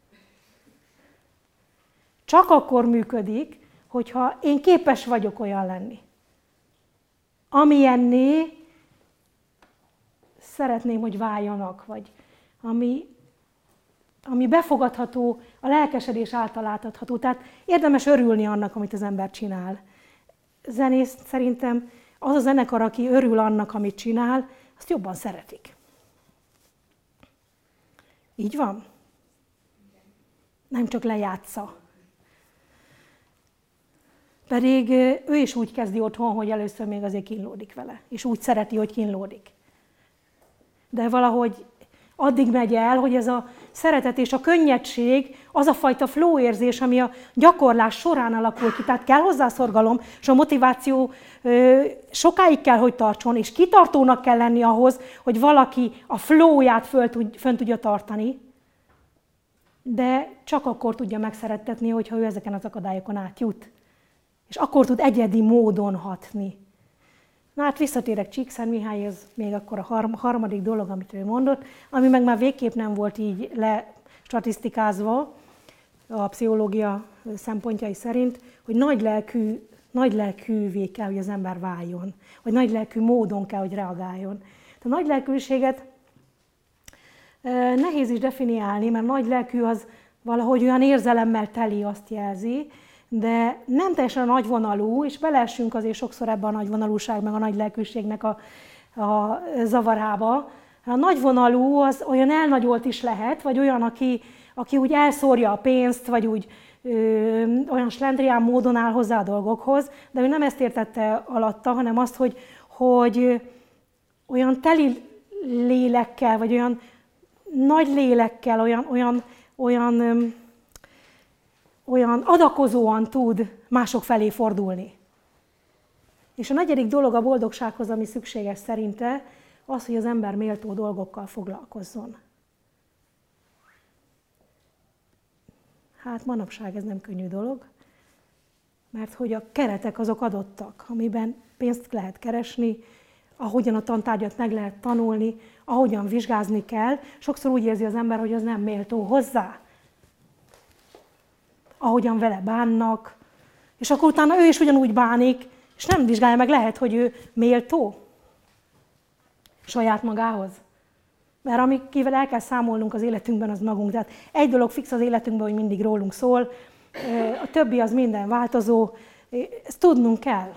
Csak akkor működik, hogyha én képes vagyok olyan lenni. Amilyenné szeretném, hogy váljanak, vagy ami befogadható, a lelkesedés által átadható. Tehát érdemes örülni annak, amit az ember csinál. Zenész szerintem az a zenekar, aki örül annak, amit csinál, azt jobban szeretik. Így van? Nem csak lejátsza. Pedig ő is úgy kezdi otthon, hogy először még azért kínlódik vele. És úgy szereti, hogy kínlódik. De valahogy addig megy el, hogy ez a szeretet és a könnyedség, az a fajta flow érzés, ami a gyakorlás során alakul ki. Tehát kell hozzá szorgalom, és a motiváció sokáig kell, hogy tartson, és kitartónak kell lenni ahhoz, hogy valaki a flow-ját fönn tudja tartani, de csak akkor tudja megszerettetni, hogyha ő ezeken az akadályokon átjut. És akkor tud egyedi módon hatni. Na hát visszatérek Csíkszentmihályhoz, még akkor a harmadik dolog, amit ő mondott, ami meg már végképp nem volt így lestatisztikázva a pszichológia szempontjai szerint, hogy nagy lelkűvé kell, hogy az ember váljon, vagy nagy lelkű módon kell, hogy reagáljon. A nagy lelkűséget nehéz is definiálni, mert nagy lelkű az valahogy olyan érzelemmel teli, azt jelzi, de nem teljesen nagyvonalú, és beleessünk azért sokszor ebbe a nagyvonalúság, meg a nagy lelkűségnek a zavarába. A nagyvonalú az olyan elnagyolt is lehet, vagy olyan, aki úgy elszórja a pénzt, vagy úgy olyan slendrián módon áll hozzá a dolgokhoz, de ő nem ezt értette alatta, hanem azt, hogy olyan teli lélekkel, vagy olyan nagy lélekkel, olyan adakozóan tud mások felé fordulni. És a negyedik dolog a boldogsághoz, ami szükséges szerinte, az, hogy az ember méltó dolgokkal foglalkozzon. Hát manapság ez nem könnyű dolog, mert hogy a keretek azok adottak, amiben pénzt lehet keresni, ahogyan a tantárgyat meg lehet tanulni, ahogyan vizsgázni kell. Sokszor úgy érzi az ember, hogy az nem méltó hozzá. Ahogyan vele bánnak, és akkor utána ő is ugyanúgy bánik, és nem vizsgálja meg, lehet, hogy ő méltó saját magához. Mert amikivel el kell számolnunk az életünkben, az magunk. Tehát egy dolog fix az életünkben, hogy mindig rólunk szól, a többi az minden változó, ezt tudnunk kell.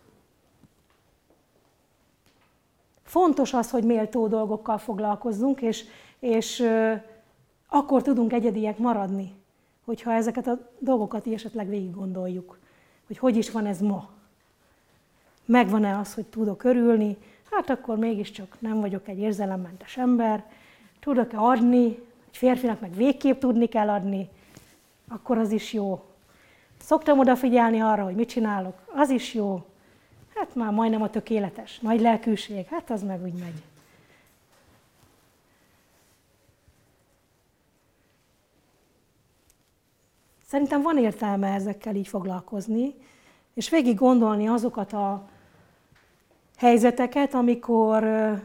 Fontos az, hogy méltó dolgokkal foglalkozzunk, és akkor tudunk egyediek maradni, hogyha ezeket a dolgokat így esetleg végig gondoljuk, hogy is van ez ma. Megvan-e az, hogy tudok örülni, hát akkor mégiscsak nem vagyok egy érzelemmentes ember, tudok-e adni, egy férfinak meg végképp tudni kell adni, akkor az is jó. Szoktam odafigyelni arra, hogy mit csinálok, az is jó. Hát már majdnem a tökéletes, nagy lelkűség, hát az meg úgy megy. Szerintem van értelme ezekkel így foglalkozni, és végig gondolni azokat a helyzeteket, amikor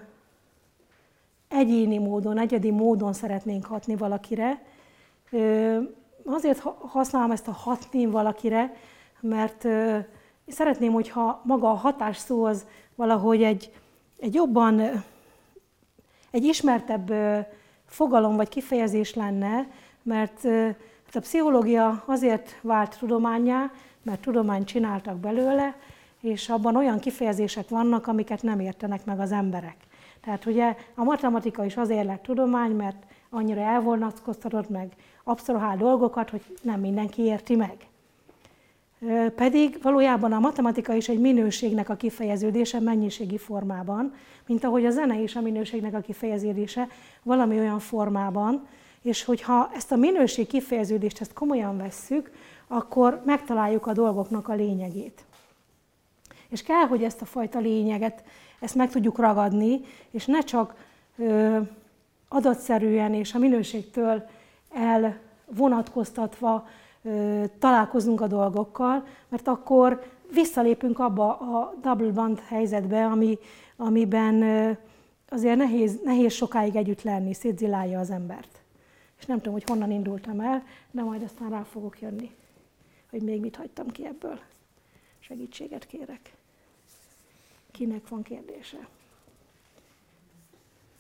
egyedi módon szeretnénk hatni valakire. Azért használom ezt a hatni valakire, mert szeretném, hogyha maga a hatás szó az valahogy egy jobban, egy ismertebb fogalom vagy kifejezés lenne, mert a pszichológia azért vált tudománnyá, mert tudományt csináltak belőle, és abban olyan kifejezések vannak, amiket nem értenek meg az emberek. Tehát ugye a matematika is azért lett tudomány, mert annyira elvonatkoztatott meg absztrahál dolgokat, hogy nem mindenki érti meg. Pedig valójában a matematika is egy minőségnek a kifejeződése mennyiségi formában, mint ahogy a zene is a minőségnek a kifejeződése valami olyan formában, és hogyha ezt a minőség kifejeződést ezt komolyan vesszük, akkor megtaláljuk a dolgoknak a lényegét. És kell, hogy ezt a fajta lényeget, ezt meg tudjuk ragadni, és ne csak adatszerűen és a minőségtől elvonatkoztatva találkozunk a dolgokkal, mert akkor visszalépünk abba a double band helyzetbe, amiben azért nehéz sokáig együtt lenni, szétzilálja az embert. És nem tudom, hogy honnan indultam el, de majd aztán rá fogok jönni, hogy még mit hagytam ki ebből. Segítséget kérek. Kinek van kérdése?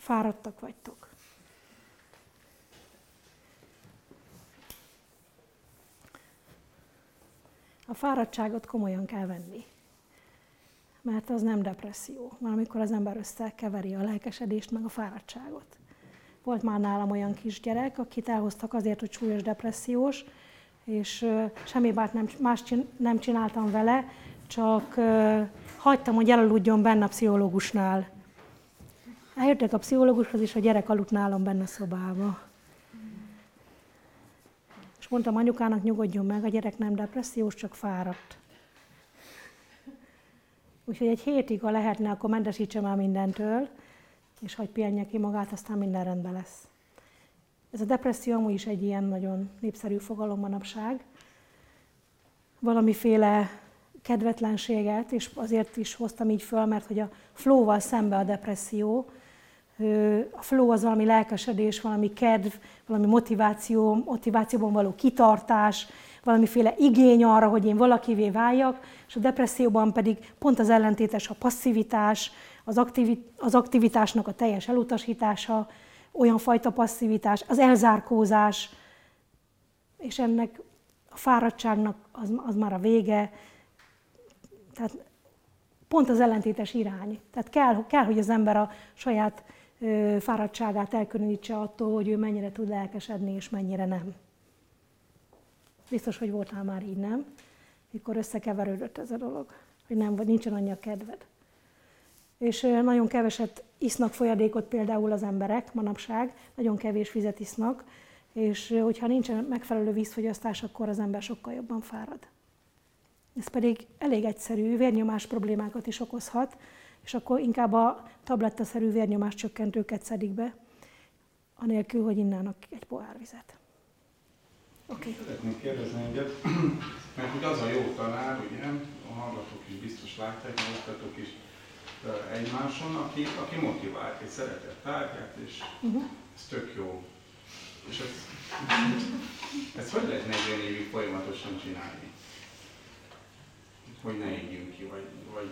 Fáradtak vagytok. A fáradtságot komolyan kell venni, mert az nem depresszió. Valamikor az ember összekeveri a lelkesedést meg a fáradtságot. Volt már nálam olyan kisgyerek, akit elhoztak azért, hogy súlyos depressziós, és semmi más nem csináltam vele, csak hagytam, hogy elaludjon benne a pszichológusnál. Eljöttek a pszichológushoz, és a gyerek aludt nálam benne a szobába. És mondtam anyukának, nyugodjon meg, a gyerek nem depressziós, csak fáradt. Úgyhogy egy hétig, ha lehetne, akkor mentesítse már mindentől, és hagyj pihenje ki magát, aztán minden rendben lesz. Ez a depresszió amúgy is egy ilyen nagyon népszerű fogalom manapság. Valamiféle kedvetlenséget, és azért is hoztam így föl, mert hogy a flow-val szembe a depresszió. A flow az valami lelkesedés, valami kedv, valami motivációban való kitartás, valamiféle igény arra, hogy én valakivé váljak, és a depresszióban pedig pont az ellentétes a passzivitás, az aktivitásnak a teljes elutasítása, olyan fajta passzivitás, az elzárkózás, és ennek a fáradtságnak az már a vége. Tehát pont az ellentétes irány. Tehát kell, hogy az ember a saját fáradtságát elkülönítse attól, hogy ő mennyire tud lelkesedni, és mennyire nem. Biztos, hogy voltál már így, nem? Mikor összekeverődött ez a dolog, hogy nem, vagy nincsen annyi a kedved. És nagyon keveset isznak folyadékot például az emberek manapság, nagyon kevés vizet isznak, és hogyha nincsen megfelelő vízfogyasztás, akkor az ember sokkal jobban fárad. Ez pedig elég egyszerű, vérnyomás problémákat is okozhat, és akkor inkább a tablettaszerű vérnyomás csökkentőket szedik be, anélkül, hogy innának egy pohár vizet. Okay. Szeretnék kérdezni egyet, mert hogy az a jó tanár, ugye, a hallgatók is biztos látják, a oktatók is egymáson, aki motivált, és szeretett tárgyát, és ez tök jó. És ezt hogy lehet 40 évig folyamatosan csinálni? Hogy ne égjünk ki, vagy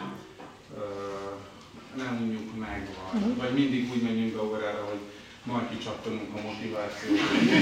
ne unjuk meg, vagy mindig úgy menjünk be órára, hogy majd kicsattanunk a motivációt.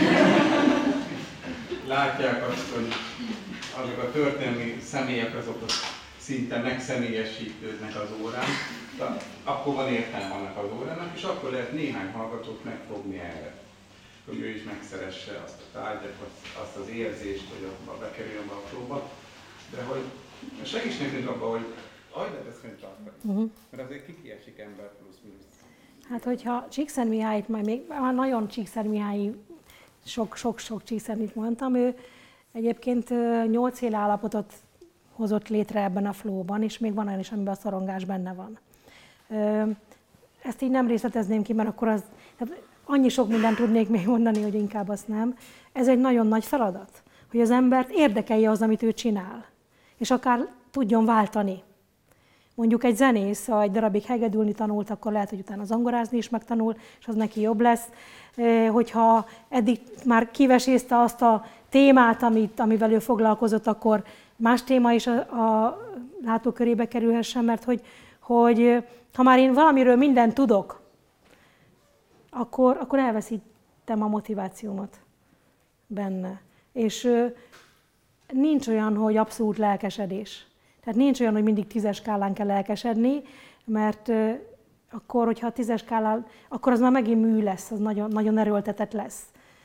Látják azt, hogy azok a történelmi személyek, azok szinte megszemélyesítődnek az órán, de akkor van értelme annak az órának, és akkor lehet néhány hallgatót megfogni erre, hogy ő is megszeresse azt a tárgyat, azt az érzést, hogy abba bekerüljön a flowba, de hogy segíts nekünk abban, hogy lehet ezt fent tartani, mert azért kiesik ember plusz-minusz. Hát, hogyha Csíkszentmihályt, majd még nagyon Csíkszentmihályi, sok Csíkszentmit mondtam, ő egyébként 8 éle állapotot hozott létre ebben a flowban, és még van olyan is, amiben a szorongás benne van. Ezt így nem részletezném ki, mert akkor tehát annyi sok mindent tudnék még mondani, hogy inkább azt nem. Ez egy nagyon nagy feladat, hogy az embert érdekelje az, amit ő csinál, és akár tudjon váltani. Mondjuk egy zenész, ha egy darabig hegedülni tanult, akkor lehet, hogy utána zongorázni is megtanul, és az neki jobb lesz. Hogyha eddig már kivesézte azt a témát, amivel ő foglalkozott, akkor más téma is a látókörébe kerülhessen, mert hogy ha már én valamiről mindent tudok, akkor elveszítem a motivációmat benne. És nincs olyan, hogy abszolút lelkesedés. Tehát nincs olyan, hogy mindig 10-es skálán kell lelkesedni, mert akkor, hogyha a 10-es skálán, akkor az már megint mű lesz, az nagyon, nagyon erőltetett lesz.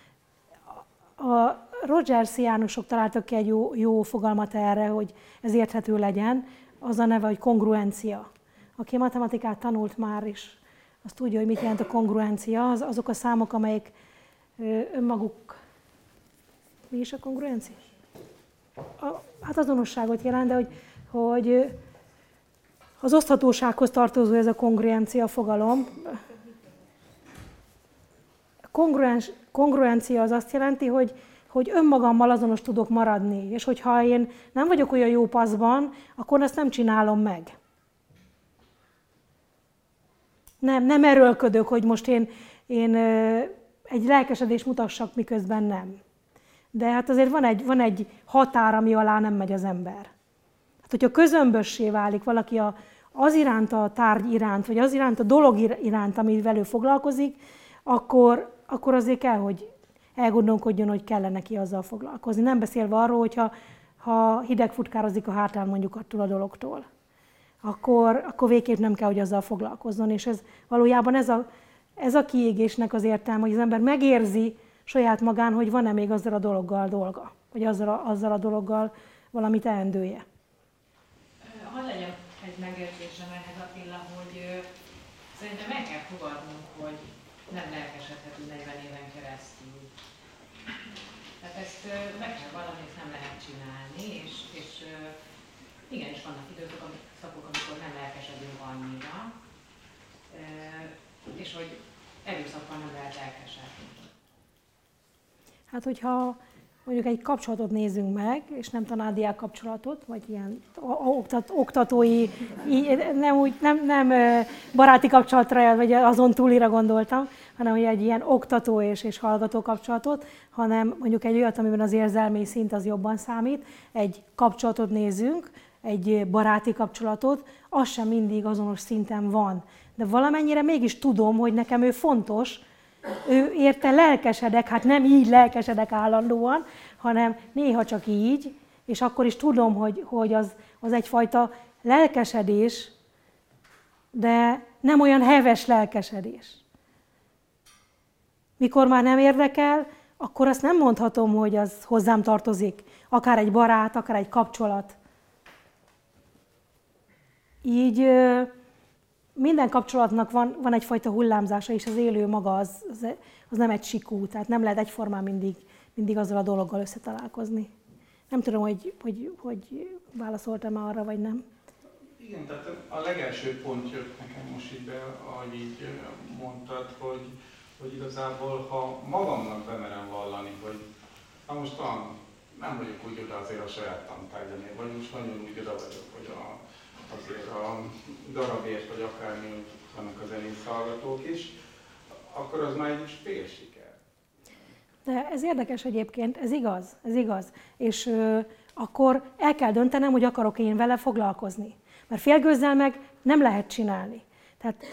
A Rogers-iánusok találtak ki egy jó fogalmat erre, hogy ez érthető legyen, az a neve, hogy kongruencia. Aki matematikát tanult már is, az tudja, hogy mit jelent a kongruencia, azok a számok, amelyek önmaguk... Mi is a kongruencia? Hát azonosságot jelent, de hogy az oszthatósághoz tartozó ez a kongruencia fogalom. Kongruencia az azt jelenti, hogy önmagammal azonos tudok maradni, és hogyha én nem vagyok olyan jó paszban, akkor azt nem csinálom meg. Nem erőlködök, hogy most én egy lelkesedést mutassak, miközben nem. De hát azért van egy határ, ami alá nem megy az ember. Hát, hogyha közömbössé válik valaki a az iránt a tárgy iránt, vagy az iránt a dolog iránt, amivel ő foglalkozik, akkor azért kell, hogy elgondolkodjon, hogy kellene neki azzal foglalkozni. Nem beszélve arról, hogyha hideg futkározik a hátán mondjuk attól a dologtól, akkor végképp nem kell, hogy azzal foglalkozzon. És ez valójában ez a kiégésnek az értelme, hogy az ember megérzi saját magán, hogy van-e még azzal a dologgal dolga, vagy azzal a dologgal valami teendője. Hadd legyen egy megjegyzésem ehhez, Attila, hogy szerintem el kell fogadnunk, hogy nem lelkesedhetünk 40 éven keresztül. Tehát ezt meg kell valami, ezt nem lehet csinálni, és igenis vannak időszakok, amikor nem lelkesedünk annyira, és hogy erőszakkal nem lehet lelkesedni. Hát, hogyha mondjuk egy kapcsolatot nézzünk meg, és nem tanárdiák kapcsolatot, vagy ilyen oktatói, nem baráti kapcsolatra, vagy azon túlira gondoltam, hanem hogy egy ilyen oktató és hallgató kapcsolatot, hanem mondjuk egy olyat, amiben az érzelmi szint az jobban számít, egy kapcsolatot nézzünk, egy baráti kapcsolatot, az sem mindig azonos szinten van. De valamennyire mégis tudom, hogy nekem ő fontos, ő érte lelkesedek, hát nem így lelkesedek állandóan, hanem néha csak így, és akkor is tudom, hogy az egyfajta lelkesedés, de nem olyan heves lelkesedés. Mikor már nem érdekel, akkor azt nem mondhatom, hogy az hozzám tartozik. Akár egy barát, akár egy kapcsolat. Így minden kapcsolatnak van egyfajta hullámzása, és az élő maga az nem egy sikú, tehát nem lehet egyformán mindig azzal a dologgal összetalálkozni. Nem tudom, hogy válaszoltam arra, vagy nem. Igen, tehát a legelső pont jött nekem most így be, ahogy így mondtad, hogy igazából, ha magamnak bemerem vallani, hogy most nem vagyok úgy oda azért a saját tantárgyamért, vagy most nagyon úgy oda vagyok, hogy azért a darabért, vagy akármi vannak a zenész hallgatók is, akkor az már egy fél siker. De ez érdekes egyébként, ez igaz. És akkor el kell döntenem, hogy akarok én vele foglalkozni. Mert félgőzzel meg nem lehet csinálni. Tehát,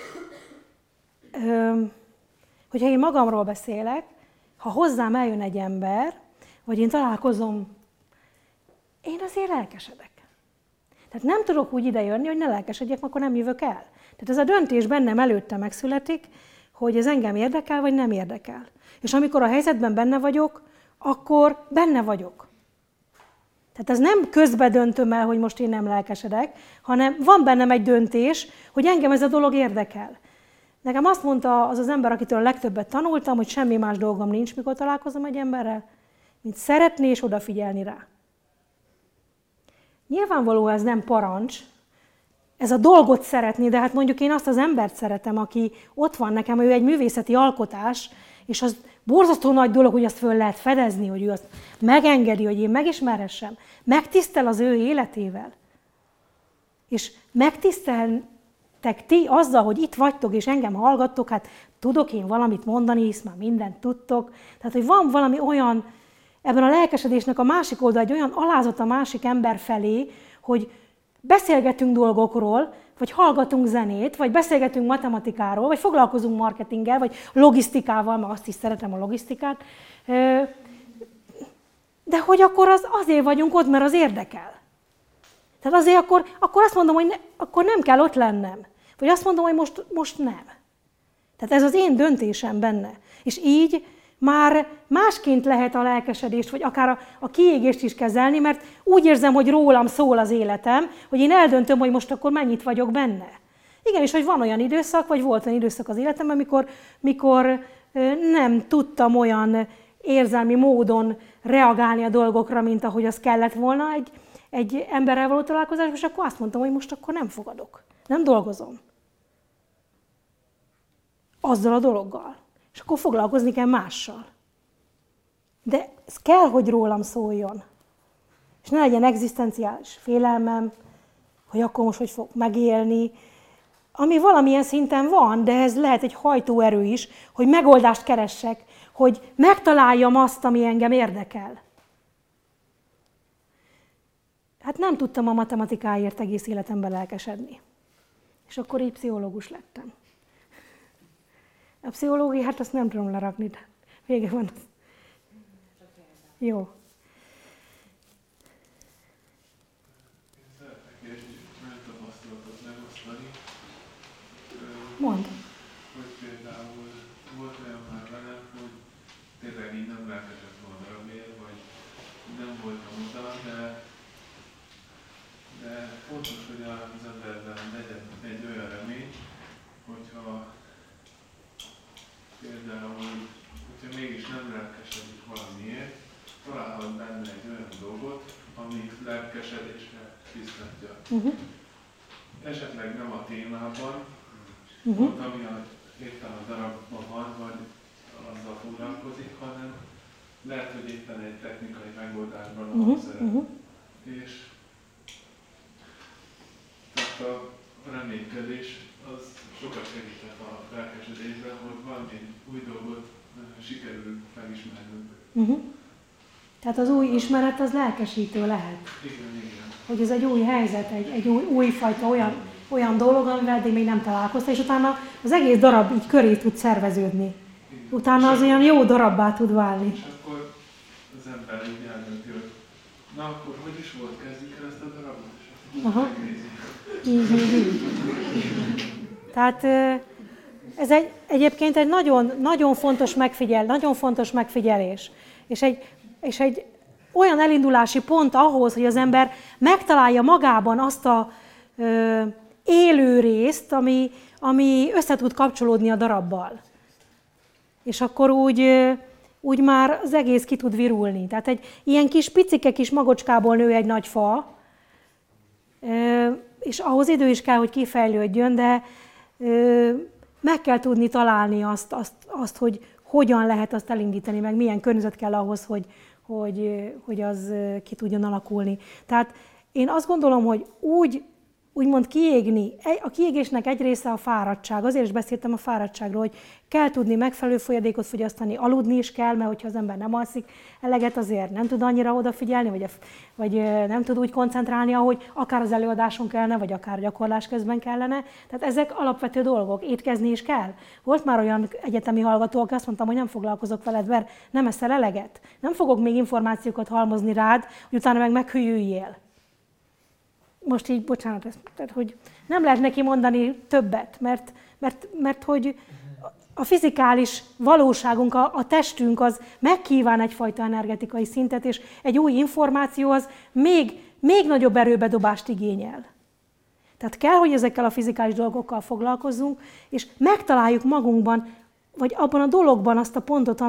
hogyha én magamról beszélek, ha hozzám eljön egy ember, vagy én találkozom, én azért lelkesedek. Tehát nem tudok úgy idejönni, hogy ne lelkesedjek, akkor nem jövök el. Tehát ez a döntés bennem előtte megszületik, hogy ez engem érdekel, vagy nem érdekel. És amikor a helyzetben benne vagyok, akkor benne vagyok. Tehát ez nem közben döntöm el, hogy most én nem lelkesedek, hanem van bennem egy döntés, hogy engem ez a dolog érdekel. Nekem azt mondta az ember, akitől a legtöbbet tanultam, hogy semmi más dolgom nincs, mikor találkozom egy emberrel, mint szeretni és odafigyelni rá. Nyilvánvalóan ez nem parancs, ez a dolgot szeretni, de hát mondjuk én azt az embert szeretem, aki ott van nekem, ő egy művészeti alkotás, és az borzasztó nagy dolog, hogy azt föl lehet fedezni, hogy ő azt megengedi, hogy én megismerhessem. Megtisztel az ő életével. És megtiszteltek ti azzal, hogy itt vagytok, és engem hallgattok, hát tudok én valamit mondani, hisz már mindent tudtok. Tehát, hogy van valami olyan, ebben a lelkesedésnek a másik oldal, egy olyan alázat a másik ember felé, hogy beszélgetünk dolgokról, vagy hallgatunk zenét, vagy beszélgetünk matematikáról, vagy foglalkozunk marketinggel, vagy logisztikával, mert azt is szeretem a logisztikát. De hogy akkor azért vagyunk ott, mert az érdekel. Tehát azért akkor azt mondom, hogy akkor nem kell ott lennem. Vagy azt mondom, hogy most nem. Tehát ez az én döntésem benne. És így már másként lehet a lelkesedést, vagy akár a kiégést is kezelni, mert úgy érzem, hogy rólam szól az életem, hogy én eldöntöm, hogy most akkor mennyit vagyok benne. Igenis, hogy van olyan időszak, vagy volt olyan időszak az életemben, mikor nem tudtam olyan érzelmi módon reagálni a dolgokra, mint ahogy az kellett volna egy emberrel való találkozásban, és akkor azt mondtam, hogy most akkor nem fogadok, nem dolgozom. Azzal a dologgal. És akkor foglalkozni kell mással. De ez kell, hogy rólam szóljon. És ne legyen egzisztenciális félelmem, hogy akkor most hogy fog megélni. Ami valamilyen szinten van, de ez lehet egy hajtóerő is, hogy megoldást keressek, hogy megtaláljam azt, ami engem érdekel. Hát nem tudtam a matematikáért egész életemben lelkesedni. És akkor így pszichológus lettem. A pszichológia, hát azt nem tudom lerakni, de vége van. Jó. Én szeretnék egy olyan tapasztalatot megosztani, Mondd. hogy például volt olyan már velem, hogy tényleg így nem lelkesett volna darabért, vagy nem voltam oda, de fontos, hogy az emberben legyen egy olyan remény, hogyha például, hogyha mégis nem lelkesedik valamiért, találhat benne egy olyan dolgot, ami lelkesedésre biztatja. Esetleg nem a témában, pont ami éppen a darabban van, vagy azzal foglalkozik, hanem lehet, hogy éppen egy technikai megoldásban a hangszeren. És tehát a reménykedés az sokat segített a lelkesedésben, hogy valami új dolgot sikerül felismernünk. Tehát az új ismeret az lelkesítő lehet. Igen. Hogy ez egy új helyzet, egy újfajta olyan dolog, amivel eddig még nem találkozta, és utána az egész darab így köré tud szerveződni. Igen. Utána az olyan jó darabbá tud válni. És akkor az ember így eldönti, hogy na akkor hogy is volt, kezdjük el ezt a darabot, és Aha. megnézzük. Így. Tehát ez egyébként egy nagyon fontos megfigyelés. És egy olyan elindulási pont ahhoz, hogy az ember megtalálja magában azt a élő részt, ami össze tud kapcsolódni a darabbal. És akkor úgy már az egész ki tud virulni. Tehát egy ilyen kis picike kis magocskából nő egy nagy fa, és ahhoz idő is kell, hogy kifejlődjön, de meg kell tudni találni azt, hogy hogyan lehet azt elindítani, meg milyen környezet kell ahhoz, hogy az ki tudjon alakulni. Tehát én azt gondolom, hogy úgymond kiégni, a kiégésnek egy része a fáradtság. Azért is beszéltem a fáradtságról, hogy kell tudni megfelelő folyadékot fogyasztani, aludni is kell, mert hogyha az ember nem alszik eleget, azért nem tud annyira odafigyelni, vagy nem tud úgy koncentrálni, ahogy akár az előadáson kellene, vagy akár gyakorlás közben kellene. Tehát ezek alapvető dolgok, étkezni is kell. Volt már olyan egyetemi hallgató, aki azt mondtam, hogy nem foglalkozok veled, mert nem eszel eleget. Nem fogok még információkat halmozni rád, hogy utána meg meghűljél. Most így, bocsánat, tehát, hogy nem lehet neki mondani többet, mert hogy a fizikális valóságunk, a testünk az megkíván egyfajta energetikai szintet, és egy új információ az még nagyobb erőbedobást igényel. Tehát kell, hogy ezekkel a fizikális dolgokkal foglalkozzunk, és megtaláljuk magunkban, vagy abban a dologban azt a pontot,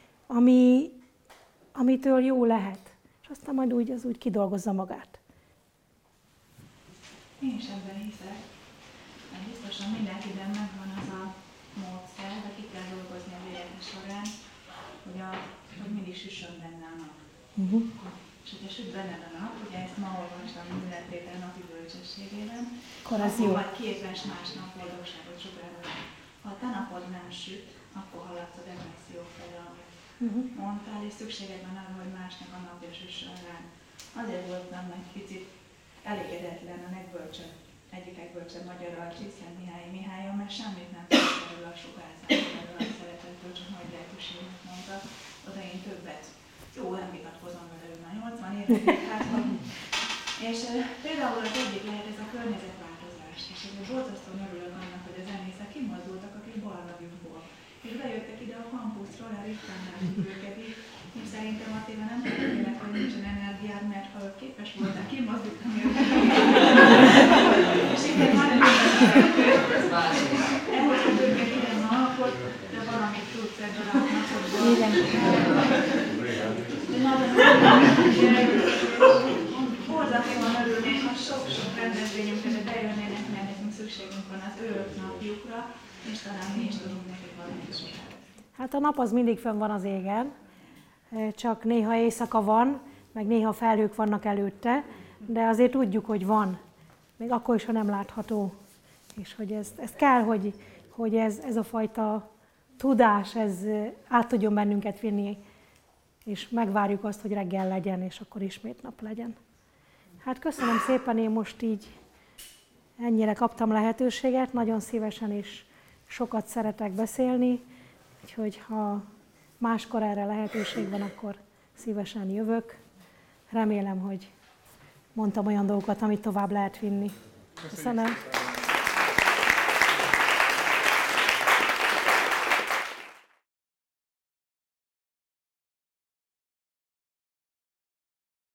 amitől jó lehet. És aztán majd az úgy kidolgozza magát. Én is ebben hiszek, mert biztosan mindenkiben megvan az a módszer, de ki kell dolgozni a véletlen során, hogy mindig süssön benne a nap. És hogyha süt benned a nap, ugye ezt ma olvastam a Művelttétel napi bölcsességében, akkor majd képes másnap boldogságot sugárolni. Ha a te napod nem süt, akkor haladsz a depresszió felé, amit mondtál, és szükséged van arra, hogy másnak a napja süssön rá. Azért voltam egy picit elégedetlen a egyik legbölcsebb magyar Szent Mihályon, mert semmit nem tudott erről a sugárzáról, erről a szeretetről, csak nagy lelkűségnek mondta. Oda én többet. Jó, nem vitatkozom vele, ő már 80 éves, hát és például az egyik lehet ez a környezetváltozás. És én borzasztóan örülök annak, hogy a zenészek kimozdultak a kis barlangjunkból. És bejöttek ide a kampuszról, a ritkán látjuk őket is. Én szerintem Attila nem tudják, hogy nincsen energiád, mert ha képes voltál kimozdítani őket. És igen, már elhoztad őket ide ma, akkor de valamit tudsz ebből a napodból. Igen. De nagyon borzasztóan örülnék, ha sok-sok rendezvényünkre bejönnének, mert nekünk szükségünk van az ő napjukra, és talán mi is tudunk nekik valamit sokára. Hát a nap az mindig fönn van az égen, csak néha éjszaka van, meg néha felhők vannak előtte, de azért tudjuk, hogy van, még akkor is, ha nem látható. És hogy ez kell, hogy ez a fajta tudás, ez át tudjon bennünket vinni, és megvárjuk azt, hogy reggel legyen, és akkor ismét nap legyen. Hát köszönöm szépen, én most így ennyire kaptam lehetőséget, nagyon szívesen és sokat szeretek beszélni, úgyhogy ha máskor erre lehetőség van, akkor szívesen jövök. Remélem, hogy mondtam olyan dolgokat, amit tovább lehet vinni. Köszönöm.